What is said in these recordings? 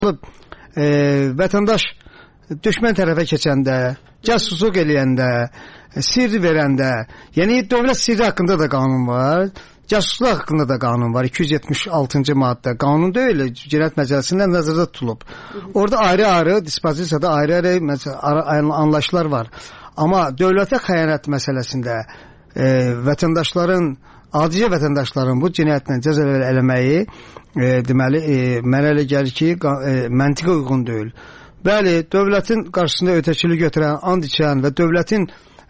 vətəndaş düşmən tərəfə keçəndə, casusluq eləyəndə, sirri verəndə, yəni dövlət sirri haqqında da qanun var, casusluq haqqında da qanun var, 276-cı maddə. Qanun deyil, Cinayət Məcəlləsindən nəzərdə tutulub. Orada ayrı-ayrı, dispozisiyada ayrı-ayrı anlayışlar var. Amma dövlətə xəyanət məsələsində vətəndaşların, adicə vətəndaşların bu cinayətlə cəza eləməyi deməli, mənə elə gəlir ki, məntiqə uyğun deyil. Bəli, dövlətin qarşısında ötəkilik götürən, and içən və dövlətin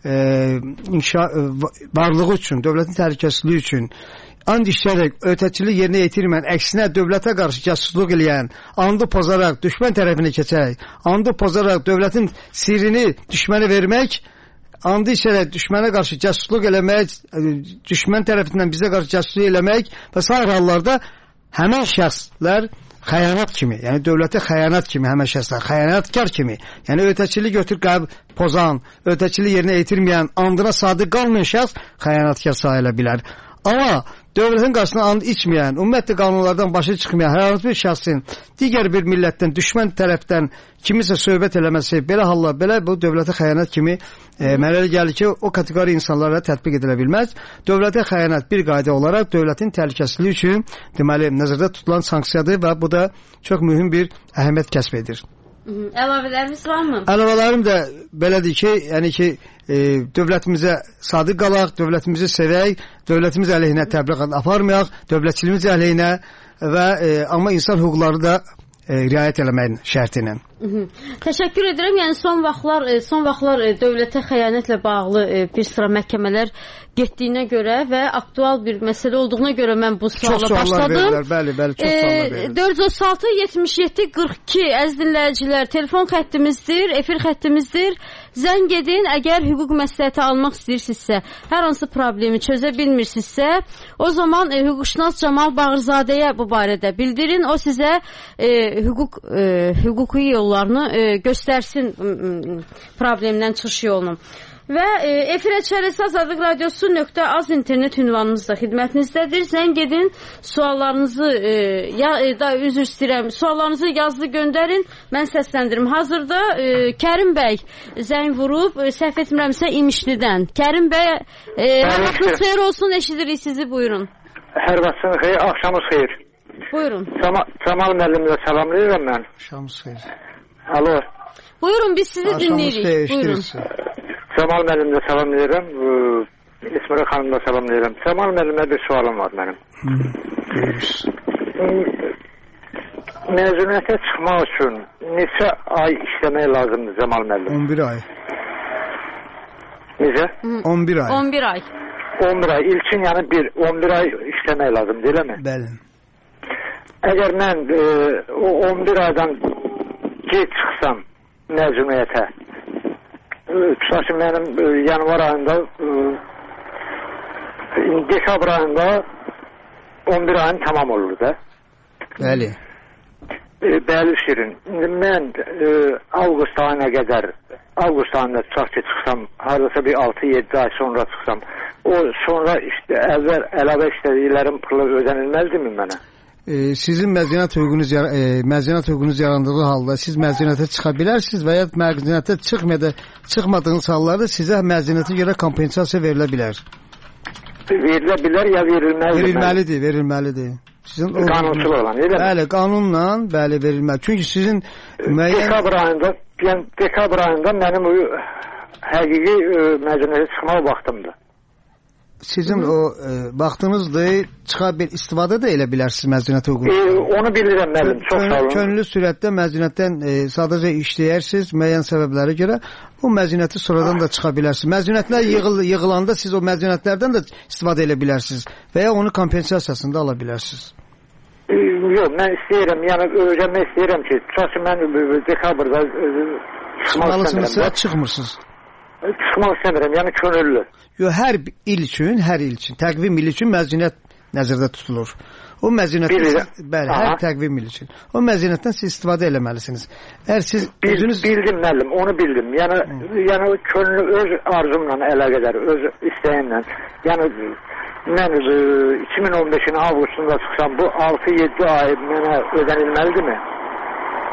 varlığı üçün, dövlətin təhlükəsizliyi üçün and içərək ötəkilik yerinə yetirməyən, əksinə dövlətə qarşı casusluq eləyən, andı pozaraq düşmən tərəfinə keçərək, andı pozaraq dövlətin sirrini düşmənə vermək, andı içərək düşmənə qarşı casusluq eləmək, düşmən tərəfindən bizə qarşı casusluq eləmək və sair hallarda həmən şəxslər xəyanət kimi, yəni dövlətə xəyanət kimi həmən şəxslər, xəyanətkar kimi, yəni ötəkilik götür pozan, ötəkilik yerinə yetirməyən, andına sadiq qalmayan şəxs xəyanətkar sayıla bilər. Amma dövlətin qarşısına and içməyən, ümumiyyətlə qanunlardan başı çıxmayan hər hansı bir şəxsin digər bir millətdən, düşmən tərəfdən kimisə söhbət eləməsi, belə hallar, belə bu dövlətə xəyanət kimi mənə elə gəlir ki, o kateqori insanlara tətbiq edilə bilməz. Dövlətə xəyanət bir qayda olaraq dövlətin təhlükəsizliyi üçün deməli nəzərdə tutulan sanksiyadır və bu da çox mühüm bir əhəmiyyət kəsb edir. Əlavələriniz varmı? Əlavələrim də belədir ki, yəni ki, dövlətimizə sadiq qalaq, dövlətimizi sevək, dövlətimiz əleyhinə təbliğat aparmayaq, dövlətçiliyimiz əleyhinə və amma insan hüquqları da riayət eləməyin şərti ilə. Təşəkkür edirəm. Yəni son vaxtlar dövlətə xəyanətlə bağlı bir sıra məhkəmələr getdiyinə görə və aktual bir məsələ olduğuna görə mən bu suala başladım. Bəli, çox suallar verirlər. 436 77 42 əziz dinləyicilər, telefon xəttimizdir, efir xəttimizdir. Zəng edin, əgər hüquq məsləhəti almaq istəyirsinizsə, hər hansı problemi çözə bilmirsinizsə, o zaman hüquqşünas Camal Bağırzadəyə bu barədə bildirin. O sizə hüquqi yollarını göstərsin, problemdən çıxış yolunu. Və efirə çərəsi Azadlıq Radiosu.az internet ünvanımız da xidmətinizdədir. Zəng edin, suallarınızı üzr istəyirəm, suallarınızı yazılı göndərin, mən səsləndirim. Hazırda Kərim bəy zəng vurub, səhv etmirəmsə İmişlidən. Kərim bəy, hər vaxtınız xeyir olsun, eşidirik sizi, buyurun. Hər vaxtınız xeyir, axşamınız xeyir. Buyurun. Camal müəllimlə salamlayıram mən. Axşamınız xeyir. Alo. Buyurun, biz sizi dinləyirik. Buyurun. Camal müəllimlə salamlayıram, İsmirə xanımla salamlayıram. Camal müəllimə bir sualım var mənim. Məzuniyyətə çıxmaq üçün neçə ay işləmək lazımdır Camal müəllim? 11 ay. Necə? 11 ay. 11 ay. 11 ay. İlkin yəni 11 ay işləmək lazımdır, eləmi? Bəli. Əgər mən o 11 aydan gec çıxsam məzuniyyətə, tutaq ki, mənim yanvar ayında, dekabr ayında 11 ayın tamam olur da. Bəli. Bəli Şirin. Mən avqust ayına qədər, avqust ayında tutaq ki, çıxsam, haradasa bir 6-7 ay sonra çıxsam, o sonra əvvəl əlavə işlədiklərim pulu ödənilməzdimi mənə? Sizin məzuniyyət hüququnuz yarandığı halda siz məzuniyyətə çıxa bilərsiniz və ya məzuniyyətə çıxmadığınız hallarda sizə məzuniyyətə görə kompensasiya verilə bilər. Verilə bilər ya verilməlidir? Verilməlidir. Qanunsuz olan, elə mi? Bəli, qanunla verilməlidir. Çünki sizin dekabr ayında mənim həqiqi məzuniyyətə çıxmaq vaxtımdır. Sizin o vaxtınızdır, istifadə də elə bilərsiniz məzuniyyət hüququnuzdan. Onu bilirəm müəllim, çox sağ olun. Könüllü sürətdə məzuniyyətdən sadəcə işləyərsiniz müəyyən səbəblərə görə, o məzuniyyəti sonradan da çıxa bilərsiniz. Məzuniyyətlər yığılanda siz o məzuniyyətlərdən də istifadə edə bilərsiniz və ya onu kompensasiyasını da ala bilərsiniz. Yox, mən istəyirəm, yəni öyrənmək istəyirəm ki, tutaq ki, mən dekabrda çıxmaq istəmirəm. Çıxmırsınız. Çıxmaq istəmirəm, yəni könüllü. Yox, hər il üçün, təqvim il üçün məzuniyyət nəzərdə tutulur. O məzuniyyətdən, bəli, hər təqvim il üçün. O məzuniyyətdən siz istifadə eləməlisiniz. Əgər siz bildim müəllim, onu bildim. Yəni könüllü öz arzumla əlaqədar, öz istəyimlə. Yəni mən 2015-in avqustunda çıxsam, bu 6-7 ay mənə ödənilməlidirmi?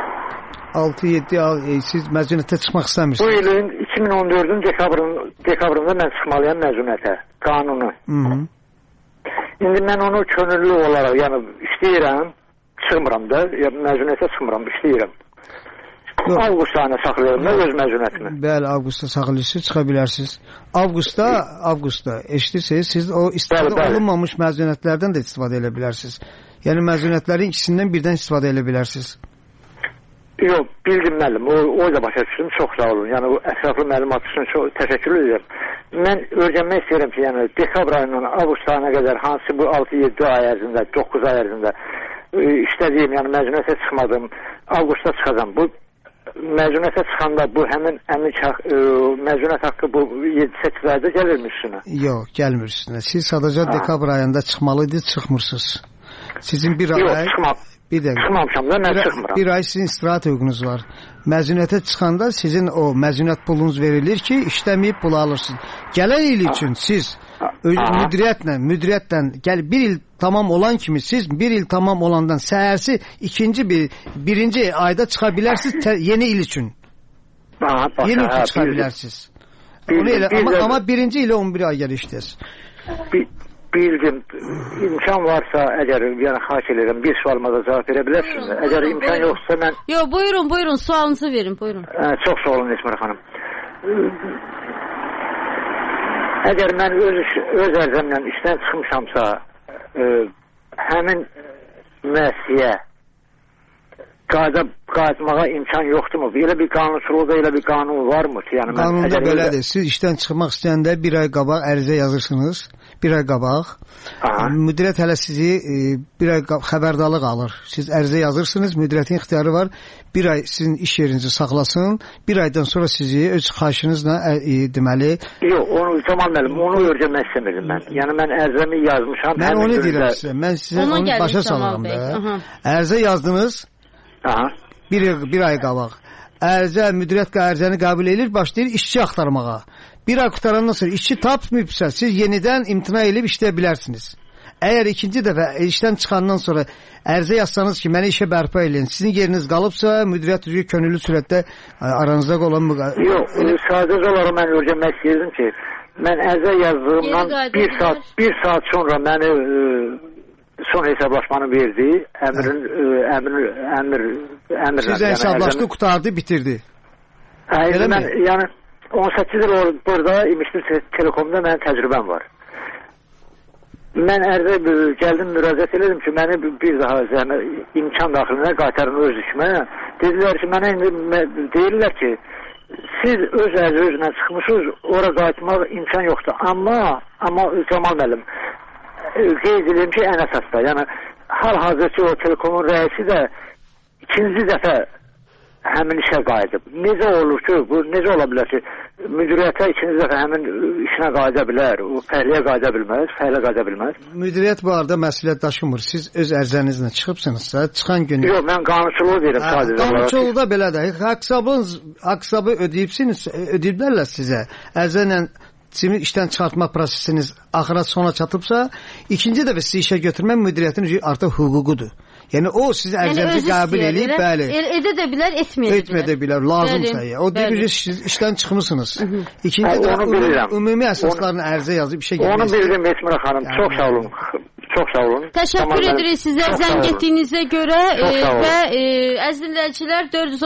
6-7 ay siz məzuniyyətə çıxmaq istəmirsiniz. Bu ilin 2014-ün dekabrında mən çıxmalıyam məzuniyyətə, qanunu. İndi mən onu könüllü olaraq, yəni işləyirəm, çıxmıram da, məzuniyyətə çıxmıram, işləyirəm. Avqust ayına saxlayıram da öz məzuniyyətimi. Bəli, avqustda saxlayırsınız, çıxa bilərsiniz. Avqustda eşidirsiniz, siz o istifadə olunmamış məzuniyyətlərdən də istifadə edə bilərsiniz. Yəni məzuniyyətlərin ikisindən birdən istifadə edə bilərsiniz. Yox, bildim müəllim, o da başa düşdüm, çox sağ olun. Yəni o ətraflı məlumat üçün çox təşəkkür edirəm. Mən öyrənmək istəyirəm ki, yəni dekabr ayından avqust ayına qədər hansı bu 6-7 ay ərzində, 9 ay ərzində işlədiyim, yəni məzuniyyətə çıxmadım, avqustda çıxacam. Bu məzuniyyətə çıxanda bu həmin məzuniyyət haqqı bu 7-8 ayda gəlirmi üstünə? Yox, gəlmir üstünə. Siz sadəcə dekabr ayında çıxmalıydınız, çıxmırsınız. Sizin bir ay... Yox, çıxmamışam da, mən çıxmıram. Bir ay sizin istirahət hüququnuz var. Məzuniyyətə çıxanda sizin o məzuniyyət pulunuz verilir ki, işləməyib pulu alırsınız. Gələn il üçün siz müdiriyyətlə bir il tamam olan kimi siz bir il tamam olandan səhərsi birinci ayda çıxa bilərsiniz yeni il üçün. Yeni il üçün çıxa bilərsiniz. Ama birinci ile 11 ay gəlir işləyəsiniz. Bildim, imkan varsa əgər, yəni xahiş edirəm, bir sualıma da cavab verə bilərsiniz. Əgər imkan yoxsa mən... Yox, buyurun, sualınızı verin, buyurun. Çox sağ olun Esmər xanım. Əgər mən öz ərzəmlə işdən çıxmışamsa, həmin müəssisəyə qayıtmağa imkan yoxdurmu? Elə bir qanunçuluqda elə bir qanun varmı ki? Yəni qanunda belədir. Siz işdən çıxmaq istəyəndə bir ay qabaq ərizə yazırsınız. Bir ay qabaq. Müdiriyyət hələ sizi bir ay xəbərdarlıq alır. Siz ərizə yazırsınız. Müdiriyyətin ixtiyarı var. Bir ay sizin iş yerinizi saxlasın. Bir aydan sonra sizi öz xahişinizlə deməli... Yox, onu Camal müəllim, onu öyrənmək istəmirdim mən. Yəni mən ərizəmi yazmışam. Mən onu deyirəm sizə. Mən sizə onu başa salıram da. Ərizə yazdınız. Bir ay qabaq. Müdiriyyət ərizəni qəbul edir, başlayır işçi axtarmağa. Bir ay qutarandan sonra işçi tapmayıbsa, siz yenidən imtina edib işləyə bilərsiniz. Əgər ikinci dəfə işdən çıxandan sonra ərizə yazsanız ki, mənə işə bərpa edin, sizin yeriniz qalıbsa, müdiriyyət üzrə könüllü surətdə aranızda olan... Yox, sadəcə olaraq mən öyrənmək istəyirdim ki, mən ərizə yazdığımdan bir saat sonra məni... son hesablaşmanı verdi, əmr siz hesablaşdı, qutardı, bitirdi. Yəni 18 il burada İmişli Telekomda mənim təcrübəm var. Mən ərzə gəldim, müraciət edelim ki, məni bir daha imkan daxilinə qaytarın öz işimə. Dedilər ki, mənə deyirlər ki, siz öz özünə çıxmışsınız, ora qayıtmaq imkan yoxdur. Amma Camal müəllim, qeyd edeyim ki, ən əsasda, yəni hal-hazırki o Telekomun rəisi də ikinci dəfə həmin işə qayıdıb. Necə olur ki, bu necə ola bilər ki, müdiriyyətə ikinci dəfə həmin işinə qayıda bilər, o fəhliyə qayıda bilməz. Müdiriyyət bu arada məsuliyyət daşımır. Siz öz ərzənizlə çıxıbsınızsa, çıxan gün... Yox, mən qanuçuluğu deyirəm sadəcə. Qanuçuluğu da belədir. Haqsabı ödəyiblərlə sizə. Ərzənlə işdən çıxartma prosesiniz axıra sona çatıbsa, ikinci dəfə sizi işə götürmək müdiriyyətin artıq hüququdur. Yəni o sizi ərzənizi qəbul edib, bəli. Edə də bilər, etməyə də bilər, lazımsa. O deyir ki, siz işdən çıxmısınız. İkinci dəfə ümumi əsaslarını ərizə yazıb işə girmək. Onu bildim Esmər xanım. Çox sağ olun. Çox sağ olun. Təşəkkür edirik sizə zəng etdiyinizə görə və əziz dinləyicilər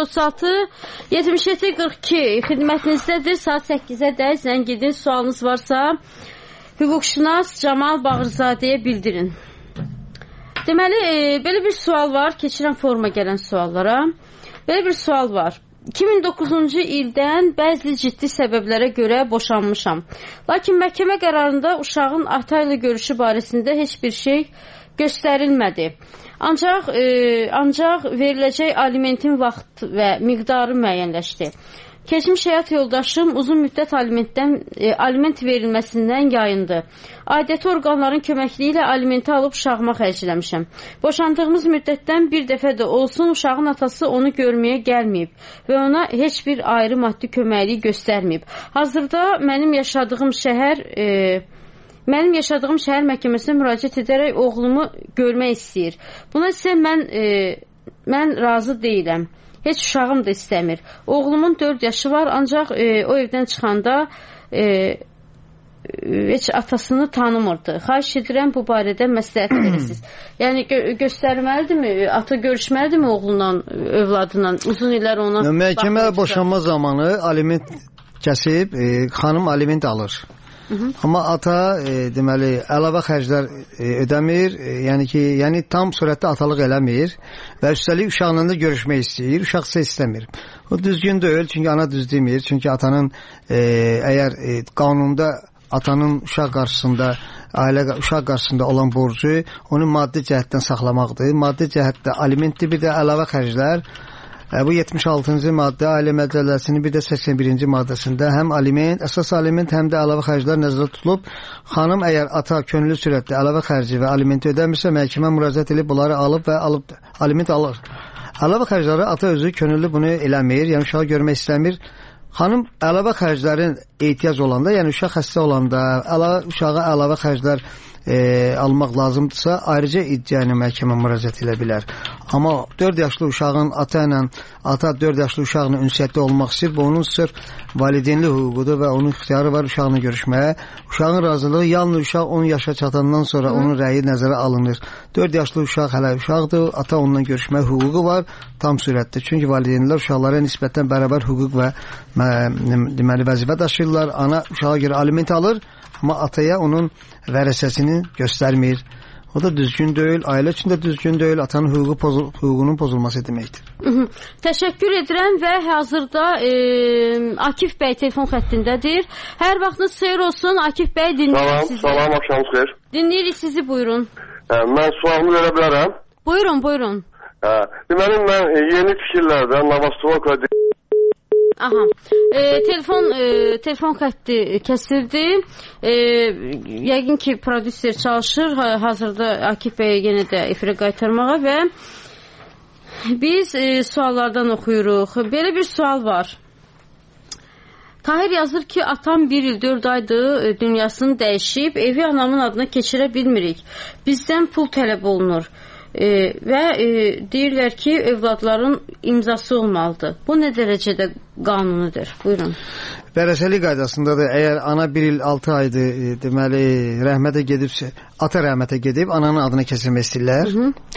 436-77-42 xidmətinizdədir. Saat 8-ə də zəng edin. Sualınız varsa hüquqşünas Camal Bağırzadəyə bildirin. Deməli, belə bir sual var. Keçirəm forma gələn suallara. Belə bir sual var. 2009-cu ildən bəzi ciddi səbəblərə görə boşanmışam. Lakin məhkəmə qərarında uşağın ata ilə görüşü barəsində heç bir şey göstərilmədi. Ancaq veriləcək alimentin vaxt və miqdarı müəyyənləşdi. Keçmiş həyat yoldaşım uzun müddət aliment verilməsindən yayındı. Aidiyyəti orqanların köməkliyi ilə alimenti alıb uşağıma xərcləmişəm. Boşandığımız müddətdən bir dəfə də olsun uşağın atası onu görməyə gəlməyib və ona heç bir ayrı maddi köməkliyi göstərməyib. Hazırda mənim yaşadığım şəhər məhkəməsinə müraciət edərək oğlumu görmək istəyir. Buna isə mən razı deyiləm. heç uşağım da istəmir. Oğlumun 4 yaşı var, ancaq o evdən çıxanda heç atasını tanımırdı. Xahiş edirəm bu barədə məsləhət verirsiniz. Yəni göstərməlidirmi, ata görüşməlidirmi oğlunla, övladla, uzun illər ona... Məhkəmə boşanma zamanı aliment kəsib, xanım aliment alır. Amma ata deməli əlavə xərclər ödəmir, yəni tam surətdə atalıq eləmir və üstəlik uşaqla da görüşmək istəyir, uşaq isə istəmir. O düzgün deyil, çünki ana düz demir, çünki atanın əgər qanunda atanın uşaq qarşısında, ailə uşaq qarşısında olan borcu onu maddi cəhətdən saxlamaqdır. Maddi cəhətdə alimentdir, bir də əlavə xərclər. Bu 76-cı maddə Ailə Məcəlləsinin bir də 81-ci maddəsində həm aliment, əsas aliment, həm də əlavə xərclər nəzərdə tutulub. Xanım əgər ata könüllü sürətdə əlavə xərci və alimenti ödəmirsə, məhkəmə müraciət edib bunları alıb aliment alır. Əlavə xərcləri ata özü könüllü bunu eləmir, yəni uşağı görmək istəmir. Xanım əlavə xərclərin ehtiyac olanda, yəni uşaq xəstə olanda, uşağa əlavə xərclər almaq lazımdırsa, ayrıca iddianı məhkəmə müraciət edə bilər. Amma 4 yaşlı uşağın ata 4 yaşlı uşaqla ünsiyyətdə olmaq istəyir, bu onun sırf valideynli hüququdur və onun ixtiyarı var uşaqla görüşməyə. Uşağın razılığı yalnız uşaq 10 yaşa çatandan sonra onun rəyi nəzərə alınır. 4 yaşlı uşaq hələ uşaqdır, ata onunla görüşməyə hüququ var tam surətdə. Çünki valideynlər uşaqlara nisbətən bərabər hüquq və deməli vəzifə daşıyırlar. Ana uşağa görə aliment alır, amma ataya onun vərəsəsini göstərmir. O da düzgün deyil, ailə üçün də düzgün deyil, atanın hüququnun pozulması deməkdir. Təşəkkür edirəm və hazırda Akif bəy telefon xəttindədir. Hər vaxtınız xeyir olsun, Akif bəy, dinləyirik sizi. Salam, axşamınız xeyir. Dinləyirik sizi, buyurun. Mən sualımı verə bilərəm. Buyurun. Deməli, mən yeni fikirlərdə Navastroka... Aha. Telefon xətti kəsildi. Yəqin ki, prodüser çalışır hazırda Akif bəyə yenə də efirə qaytarmağa və biz suallardan oxuyuruq. Belə bir sual var. Tahir yazır ki, atam 1 il 4 aydır dünyasını dəyişib, evi anamın adına keçirə bilmirik. Bizdən pul tələb olunur. Və deyirlər ki, övladların imzası olmalıdır. Bu nə dərəcədə qanunudur? Buyurun. Vərəsəlik qaydasında da əgər ana 1 il 6 aydır deməli rəhmətə gedibsə, ata rəhmətə gedib ananın adına keçirmək istəyirlər.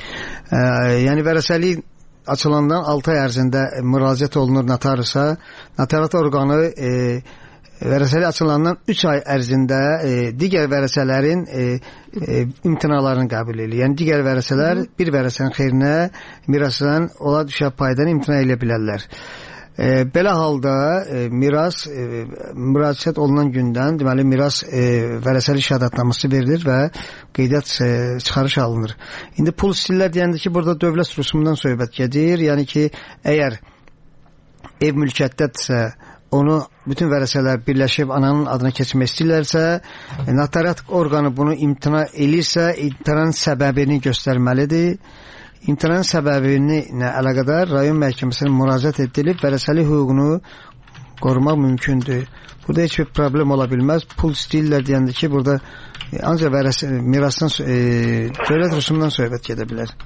Yəni vərəsəlik açılandan 6 ay ərzində müraciət olunur notariusa. Notariat orqanı vərəsəlik açılandan 3 ay ərzində digər vərəsələrin imtinalarını qəbul edir. Yəni digər vərəsələr bir vərəsənin xeyrinə mirasdan ola düşə paydan imtina edə bilərlər. Belə halda miras müraciət olunan gündən deməli miras vərəsəlik şəhadətnaməsi verilir və qeydiyyat çıxarış alınır. İndi pul istəyirlər deyəndə ki, burada dövlət rüsumundan söhbət gedir. Yəni ki, əgər ev mülkiyyətdədirsə onu bütün vərəsələr birləşib ananın adına keçmək istəyirlərsə, notariat orqanı bunu imtina elirsə, imtinanın səbəbini göstərməlidir. İmtinanın səbəbini əlaqədar rayon məhkəməsinə müraciət edilib, vərəsəlik hüququnu qorumaq mümkündür. Burada heç bir problem ola bilməz. Pul istəyirlər deyəndə ki, burada ancaq mirasdan, dövlət rüsumundan söhbət gedə bilər.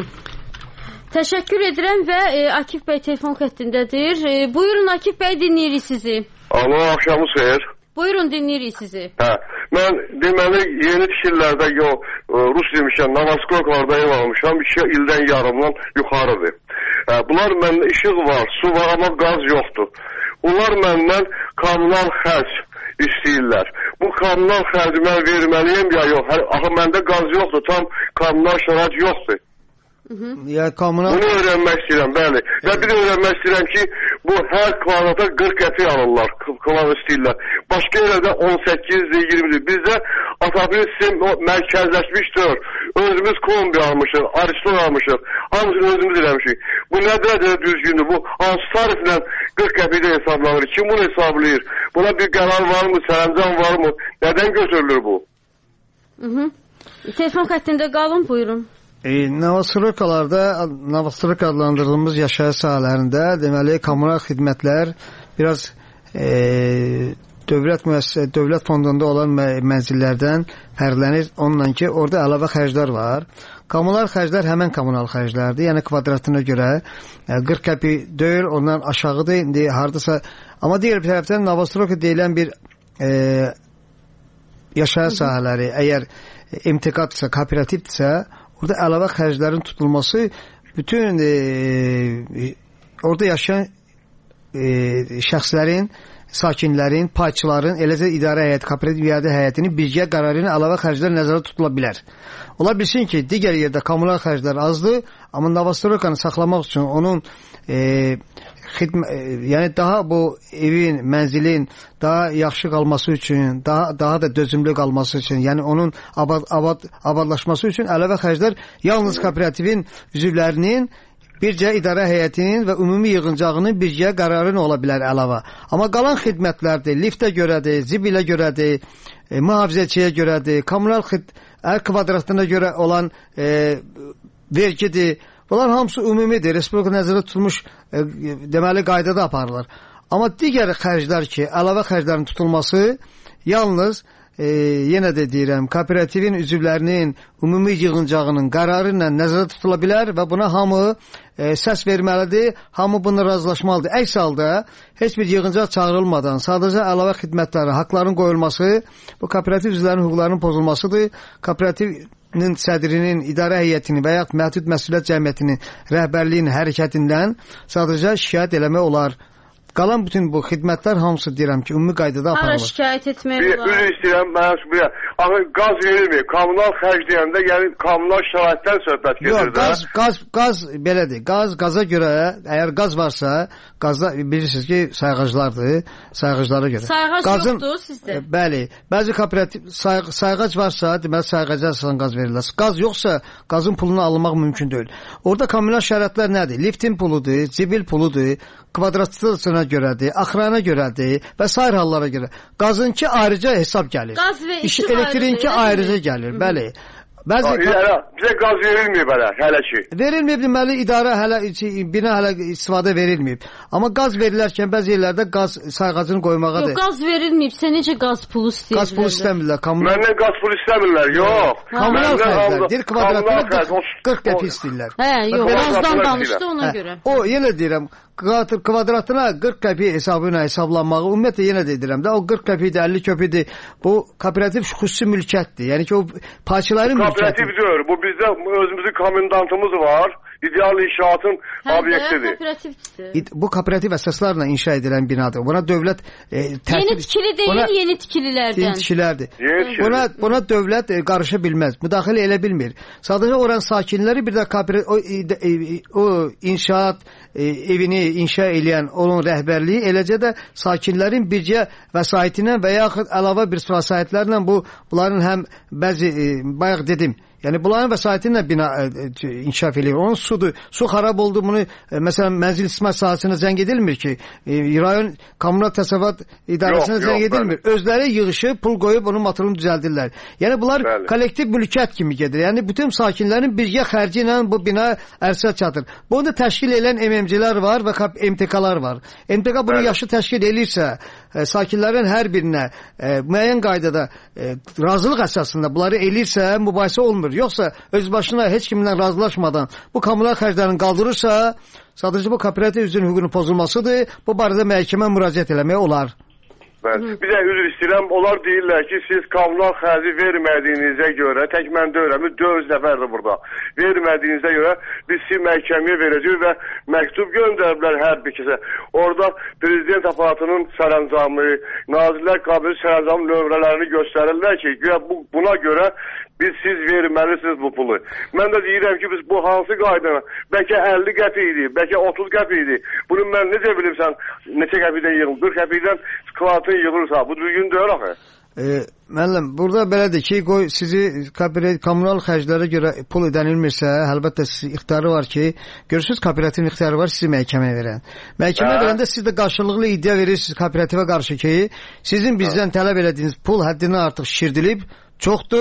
Təşəkkür edirəm və Akif bəy telefon xəttindədir. Buyurun Akif bəy, dinləyirik sizi. Alo, axşamınız xeyir. Buyurun, dinləyirik sizi. Mən deməli yeni fikirlərdə Rus demişəm, Navaskoklarda ev almışam, 2 ildən yarımdan yuxarıdır. Bunlar məndə işıq var, su var, amma qaz yoxdur. Bunlar məndən kommunal xərc istəyirlər. Bu kommunal xərci mən verməliyim ya yox? Axı məndə qaz yoxdur, tam kommunal şərait yoxdur. Bunu öyrənmək istəyirəm, bəli. Və bir də öyrənmək istəyirəm ki, bu hər kvadrata 40 qəpik alırlar, kvadrat istəyirlər. Başqa yerdə 18-dir, 20-dir. Bizdə ATAP'nin sistem mərkəzləşmişdir. Özümüz kombi almışıq, Ariston almışıq. Hamısını özümüz eləmişik. Bu nə dərəcədə düzgündür? Bu hansı tariflə 40 qəpikdə hesablanır? Kim bunu hesablayır? Buna bir qərar varmı, sərəncam varmı? Nədən götürülür bu? Telefon xəttində qalın, buyurun. Navastroka adlandırdığımız yaşayış sahələrində deməli kommunal xidmətlər biraz dövlət fondunda olan mənzillərdən fərqlənir. Onunla ki, orada əlavə xərclər var. kommunal xərclər həmən kommunal xərclərdir. Yəni kvadratına görə 40 qəpik deyil, ondan aşağıdır. İndi hardasa, amma digər bir tərəfdən Novostroyka deyilən bir yaşayış sahələri, əgər MTK-dırsa, kooperativdirsə, orada əlavə xərclərin tutulması bütün orada yaşayan şəxslərin, sakinlərin, payçıların, eləcə idarə heyəti, kooperativ idarə heyətinin birgə qərarı ilə əlavə xərclər nəzərdə tutula bilər. Ola bilsin ki, digər yerdə kommunal xərclər azdır, amma Novostroykanı saxlamaq üçün onun yəni daha bu evin, mənzilin daha yaxşı qalması üçün, daha da dözümlü qalması üçün, yəni onun abadlaşması üçün əlavə xərclər yalnız kooperativin üzvlərinin, bircə idarə heyətinin və ümumi yığıncağının birgə qərarı ola bilər əlavə. Amma qalan xidmətlərdir, liftə görədir, zibilə görədir, mühafizəçiyə görədir, kommunal hər kvadratına görə olan vergidir. Bunlar hamısı ümumidir, respublika nəzərdə tutulmuş deməli qaydada aparılır. Amma digər xərclər ki, əlavə xərclərin tutulması yalnız yenə də deyirəm, kooperativin üzvlərinin ümumi yığıncağının qərarı ilə nəzərdə tutula bilər və buna hamı səs verməlidir, hamı bunu razılaşmalıdır. Əks halda heç bir yığıncaq çağırılmadan sadəcə əlavə xidmətləri, haqların qoyulması bu kooperativ üzvlərinin hüquqlarının pozulmasıdır. Kooperativin sədrinin, idarə heyətinin və yaxud məhdud məsuliyyət cəmiyyətinin rəhbərliyinin hərəkətindən sadəcə şikayət eləmək olar. Qalan bütün bu xidmətlər hamısı deyirəm ki, ümumi qaydada aparılır. Hara şikayət etmək olar? Bir istəyirəm, mən qaz verilmir. Kommunal xərc deyəndə, yəni kommunal şəraitdən söhbət gedir də. Yox, qaz belədir. Qaza görə, əgər qaz varsa, qazda bilirsiniz ki, sayğaclardır, sayğaclara görə. Sayğac yoxdur sizdə? Bəli, bəzi kooperativ sayğac varsa, deməli sayğaca əsasən qaz verirlər. Qaz yoxsa, qazın pulunu alınmaq mümkün deyil. Orada kommunal şəraitlər nədir? Liftin puludur, zibil puludur, kvadratına görədir, axrana görədir və sair hallara görə. Qazınki ayrıca hesab gəlir. Qaz və işıq elektrikinki ayrıca gəlir, bəli. Bizə qaz verilməyib hələ ki. Verilməyib, deməli idarə bina hələ istifadə verilməyib. Amma qaz verilərkən bəzi yerlərdə qaz sayğacını qoymağadır. Yox, qaz verilməyibsə necə qaz pulu istəyirlər? Qaz pulu istəmirlər. Məndən qaz pulu istəmirlər, yox. Kommunal xərclər, bir kvadratına 40 qəpik istəyirlər. Hə, yox, qazdan danışdı ona görə. O, yenə deyirəm, kvadratına 40 qəpik hesabı ilə hesablanmağı, ümumiyyətlə yenə də deyirəm də, o 40 qəpikdir, 50 qəpikdir, bu kooperativ xüsusi mülkiyyətdir. Yəni ki, o parçaların mülkiyyətidir. Kooperativ deyir, bu bizdə özümüzün komendantımız var, ideal inşaatın obyektidir. Kooperativdir. Bu kooperativ əsaslarla inşa edilən binadır. Buna dövlət yeni tikili deyil, yeni tikililərdən. Yeni tikilərdir. Buna dövlət qarışa bilməz, müdaxilə elə bilmir. Sadəcə oranın sakinləri bir də o inşaat evini inşa edən onun rəhbərliyi, eləcə də sakinlərin bircə vəsaitilə və yaxud əlavə bir vəsaitlərlə bunların həm bəzi, bayaq dedim, yəni bunların vəsaiti ilə bina inkişaf edir. Onun sudur. Su xarab oldu, bunu məsələn mənzil istismar sahəsinə zəng edilmir ki, rayon kommunal təsərrüfat idarəsinə zəng edilmir. Özləri yığışıb, pul qoyub onun motorunu düzəldirlər. Yəni bunlar kollektiv mülkiyyət kimi gedir. Yəni bütün sakinlərin birgə xərci ilə bu bina ərsə çatır. Bunu da təşkil edən MMC-lər var və MTK-lar var. MTK bunu yaşı təşkil edirsə, sakinlərin hər birinə müəyyən qaydada razılıq əsasında bunları elirsə, mübahisə olmur. Yoxsa öz başına heç kiminlə razılaşmadan bu kommunal xərclərini qaldırırsa, sadəcə bu kooperativ üzvünün hüququnun pozulmasıdır. Bu barədə məhkəmə müraciət eləmək olar. Bir də üzr istəyirəm, onlar deyirlər ki, siz kommunal xərci vermədiyinizə görə, tək mən deyirəm, 4 nəfərdir burada, vermədiyinizə görə biz sizi məhkəməyə verəcəyik və məktub göndəriblər hər bir kəsə. Orada prezident aparatının sərəncamı, Nazirlər Kabineti sərəncamı nömrələrini göstərirlər ki, buna görə siz verməlisiniz bu pulu. Mən də deyirəm ki, biz bu hansı qaydana, bəlkə 50 qəpik idi, bəlkə 30 qəpik idi. Bunu mən necə bilirsən, neçə qəpikdən yığılır? 40 qəpikdən kvadratın yığılırsa, bu düzgün deyil axı. Müəllim, burada belədir ki, qoy sizi kommunal xərclərə görə pul ödənilmirsə, əlbəttə sizin ixtiyarı var ki, görürsünüz kooperativin ixtiyarı var sizi məhkəməyə verən. Məhkəməyə verəndə siz də qarşılıqlı iddia verirsiniz kooperativə qarşı ki, sizin bizdən tələb elədiyiniz pul həddindən artıq şişirdilib, çoxdur.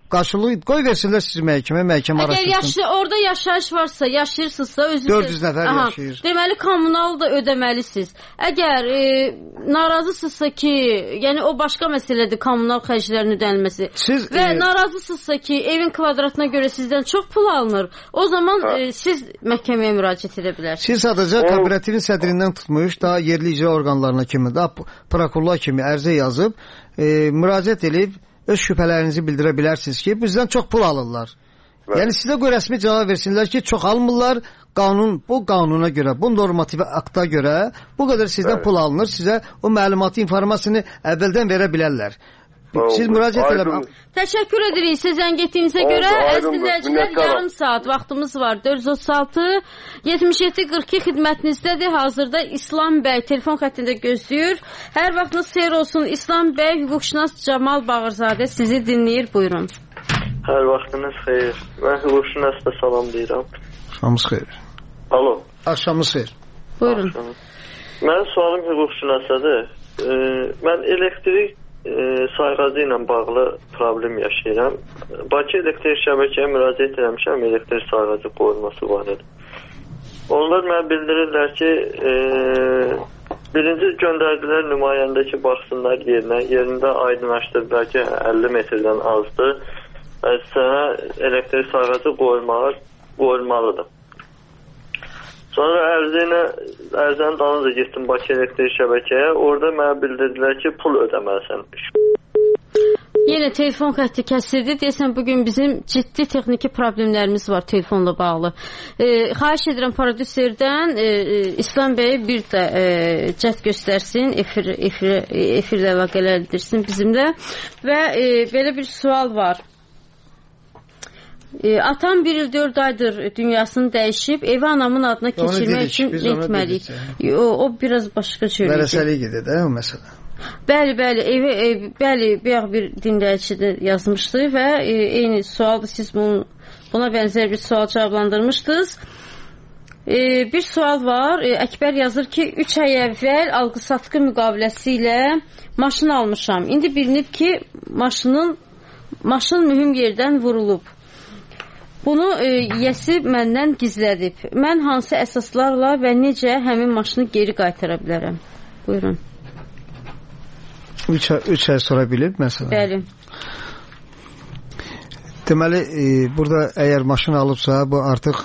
qarşılığı qoy versinlər sizi məhkəmə araşdırsın. Əgər orada yaşayış varsa, yaşayırsınızsa özünüz 400 nəfər yaşayır. Deməli kommunal da ödəməlisiniz. Əgər narazısınızsa ki, yəni o başqa məsələdir, kommunal xərclərin ödənilməsi. Və narazısınızsa ki, evin kvadratına görə sizdən çox pul alınır. O zaman siz məhkəməyə müraciət edə bilərsiniz. Siz sadəcə kooperativin sədrindən tutmuş, daha yerli icra orqanlarına kimi, daha prokurorlar kimi ərizə yazıb, müraciət edib öz şübhələrinizi bildirə bilərsiniz ki, bizdən çox pul alırlar. Yəni sizə qoy rəsmi cavab versinlər ki, çox almırlar, bu qanuna görə, bu normativ akta görə bu qədər sizdən pul alınır, sizə o məlumatı, informasiyonu əvvəldən verə bilərlər. Siz müraciət eləmək. Təşəkkür edirik sizə zəng etdiyinizə görə. Əzizləyicilər, yarım saat vaxtımız var. 436 77 42 xidmətinizdədir. Hazırda İslam bəy telefon xəttində gözləyir. Hər vaxtınız xeyir olsun. İslam bəy, hüquqşünas Camal Bağırzadə sizi dinləyir. Buyurun. Hər vaxtınız xeyir. Mən hüquqşünasda salamlayıram. Axşamınız xeyir. Alo. Axşamınız xeyir. Buyurun. Mənim sualım hüquqşünasadır. Mən elektrik sayğacı ilə bağlı problem yaşayıram. Bakı elektrik şəbəkəyə müraciət etmişəm, elektrik sayğacı qoyulması barədə. Onlar mənə bildirirlər ki, birinci göndərdilər nümayəndə ki, baxsınlar yerində aydınlaşdırdılar ki, 50 metrdən azdır. Sənə elektrik sayğacı qoyulmalıdır. Sonra ərzənin dalınca getdim Bakı elektrik şəbəkəyə. Orada mənə bildirdilər ki, pul ödəməlisən. Yenə telefon xətti kəsildi. Deyəsən, bugün bizim ciddi texniki problemlərimiz var telefonla bağlı. Xahiş edirəm prodüserdən İslam bəyi bir də cəhd göstərsin, efirlə əlaqələndirsin bizimlə. Və belə bir sual var. Atam 1 il 4 aydır dünyasını dəyişib, evi anamın adına keçirmək üçün etməliyik. O biraz başqa cür. Vərəsəlik gedir də o məsələ. Bəli, bayaq bir dinləyici də yazmışdı və eyni sualdır, siz buna bənzər bir sual cavablandırmışdınız. Bir sual var, Əkbər yazır ki, 3 ay əvvəl alqı-satqı müqaviləsi ilə maşın almışam. İndi bilinib ki, maşın mühüm yerdən vurulub. Bunu yəsi məndən gizlədib. Mən hansı əsaslarla və necə həmin maşını geri qaytara bilərəm? Buyurun. 3 ay sonra bilib məsələn. Bəli. Deməli, burada əgər maşın alıbsa, bu artıq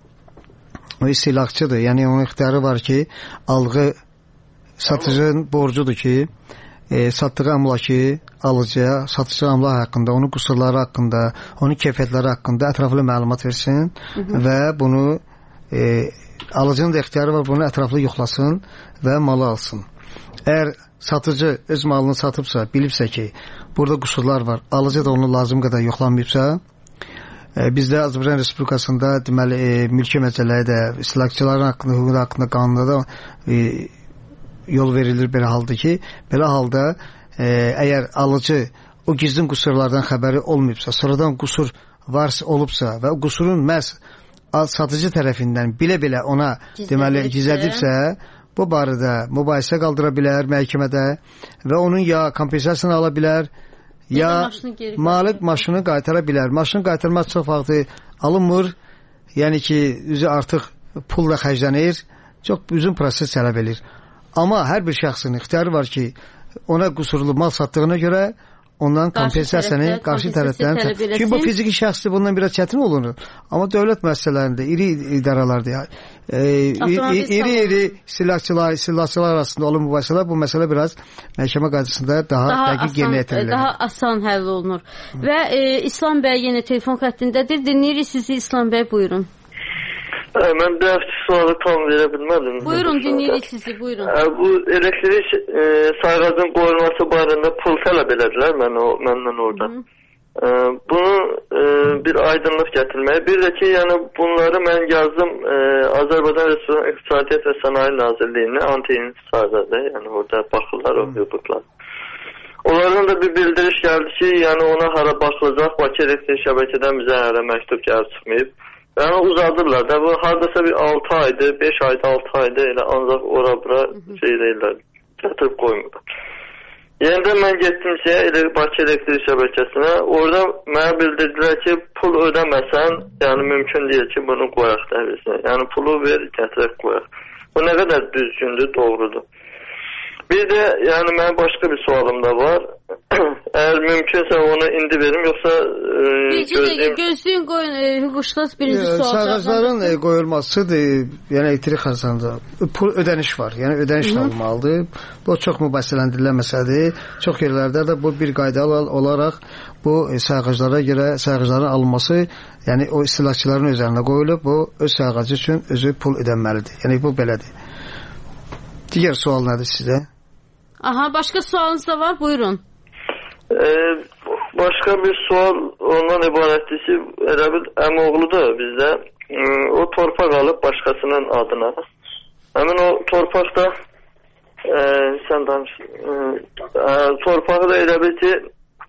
o istehlakçıdır. Yəni, onun ixtiyarı var ki, alğı satıcının borcudur ki, satdığı əmlakı alıcıya, satıcı əmlak haqqında, onun qüsurları haqqında, onun keyfiyyətləri haqqında ətraflı məlumat versin və bunu alıcının da ixtiyarı var, bunu ətraflı yoxlasın və malı alsın. Əgər satıcı öz malını satıbsa, bilibsə ki, burada qüsurlar var, alıcı da onu lazım qədər yoxlanmayıbsa, bizdə Azərbaycan Respublikasında deməli, mülki məcəlləri də, istehlakçıların haqqında, hüquq haqqında qanunda da yol verilir belə halda ki, belə halda əgər alıcı o gizlin qüsurlardan xəbəri olmayıbsa, sonradan qüsur varsa olubsa və o qüsurun məhz satıcı tərəfindən bilə-bilə ona deməli gizlədibsə, bu barədə mübahisə qaldıra bilər məhkəmədə və onun ya kompensasiyasını ala bilər, ya malik maşını qaytara bilər. Maşını qaytarmaq çox vaxtı alınmır, yəni ki, üzü artıq pulla xərclənir, çox uzun proses tələb edir. Amma hər bir şəxsin ixtiyarı var ki, ona qüsurlu mal satdığına görə ondan kompensasiyanı qarşı tərəfdən çünki bu fiziki şəxsdir, bundan biraz çətin olunur. Amma dövlət müəssisələrində, iri idarələrdə iri istehlakçılar arasında olan mübahisələr, bu məsələ biraz məhkəmə qaydasında daha dəqiq yerinə yetirilir. Daha asan həll olunur. Və İslam bəy yenə telefon xəttindədir. Dinləyirik sizi İslam bəy, buyurun. Mən bir hafta sualı tam verə bilmədim. Buyurun, dinləyirik sizi, buyurun. Bu elektrik sayğacın qoyulması barədə pul tələb elədilər məndən orada. Bunu bir aydınlıq gətirməyə. Bir də ki, yəni bunları mən yazdım Azərbaycan Respublikası İqtisadiyyat və Sənaye Nazirliyinin anti-intisardadır. Yəni orada baxırlar o hüquqlar. Onlardan da bir bildiriş gəldi ki, yəni ona hara baxılacaq, Bakı elektrik şəbəkədən bizə hələ məktub gəlib çıxmayıb. Yəni uzadırlar da, bu haradasa bir 6 aydır, 5 aydır, 6 aydır, elə ancaq ora-bura şey deyirlər, gətirib qoymurlar. Yenidən mən getdim Bakı elektrik şəbəkəsinə. Orada mənə bildirdilər ki, pul ödəməsən, yəni mümkün deyil ki, bunu qoyaq dəhlizinə. Yəni pulu ver, gətirək qoyaq. Bu nə qədər düzgündür, doğrudur. Bir də, yəni mənim başqa bir sualım da var. Əgər mümkünsə onu indi verim, yoxsa gözləyin qoyun, hüquqşünas birinci sual. Sayğacların qoyulmasıdır, yəni elektrik xərcində pul ödəniş var, yəni ödəniş alınmalıdır. Bu çox mübahisələndirilən məsələdir. Çox yerlərdə də bu bir qayda olaraq bu sayğaclara görə sayğacların alınması, yəni o istehlakçıların üzərinə qoyulub, bu öz sayğacı üçün özü pul ödənməlidir. Yəni bu belədir. Digər sual nədir sizə? Aha, başqa sualınız da var, buyurun. Başqa bir sual ondan ibarətdir ki, elə bir əmoğludur bizdə. O torpaq alıb başqasının adına. Həmin o torpaqda sən danış. Torpağı da elə bir ki,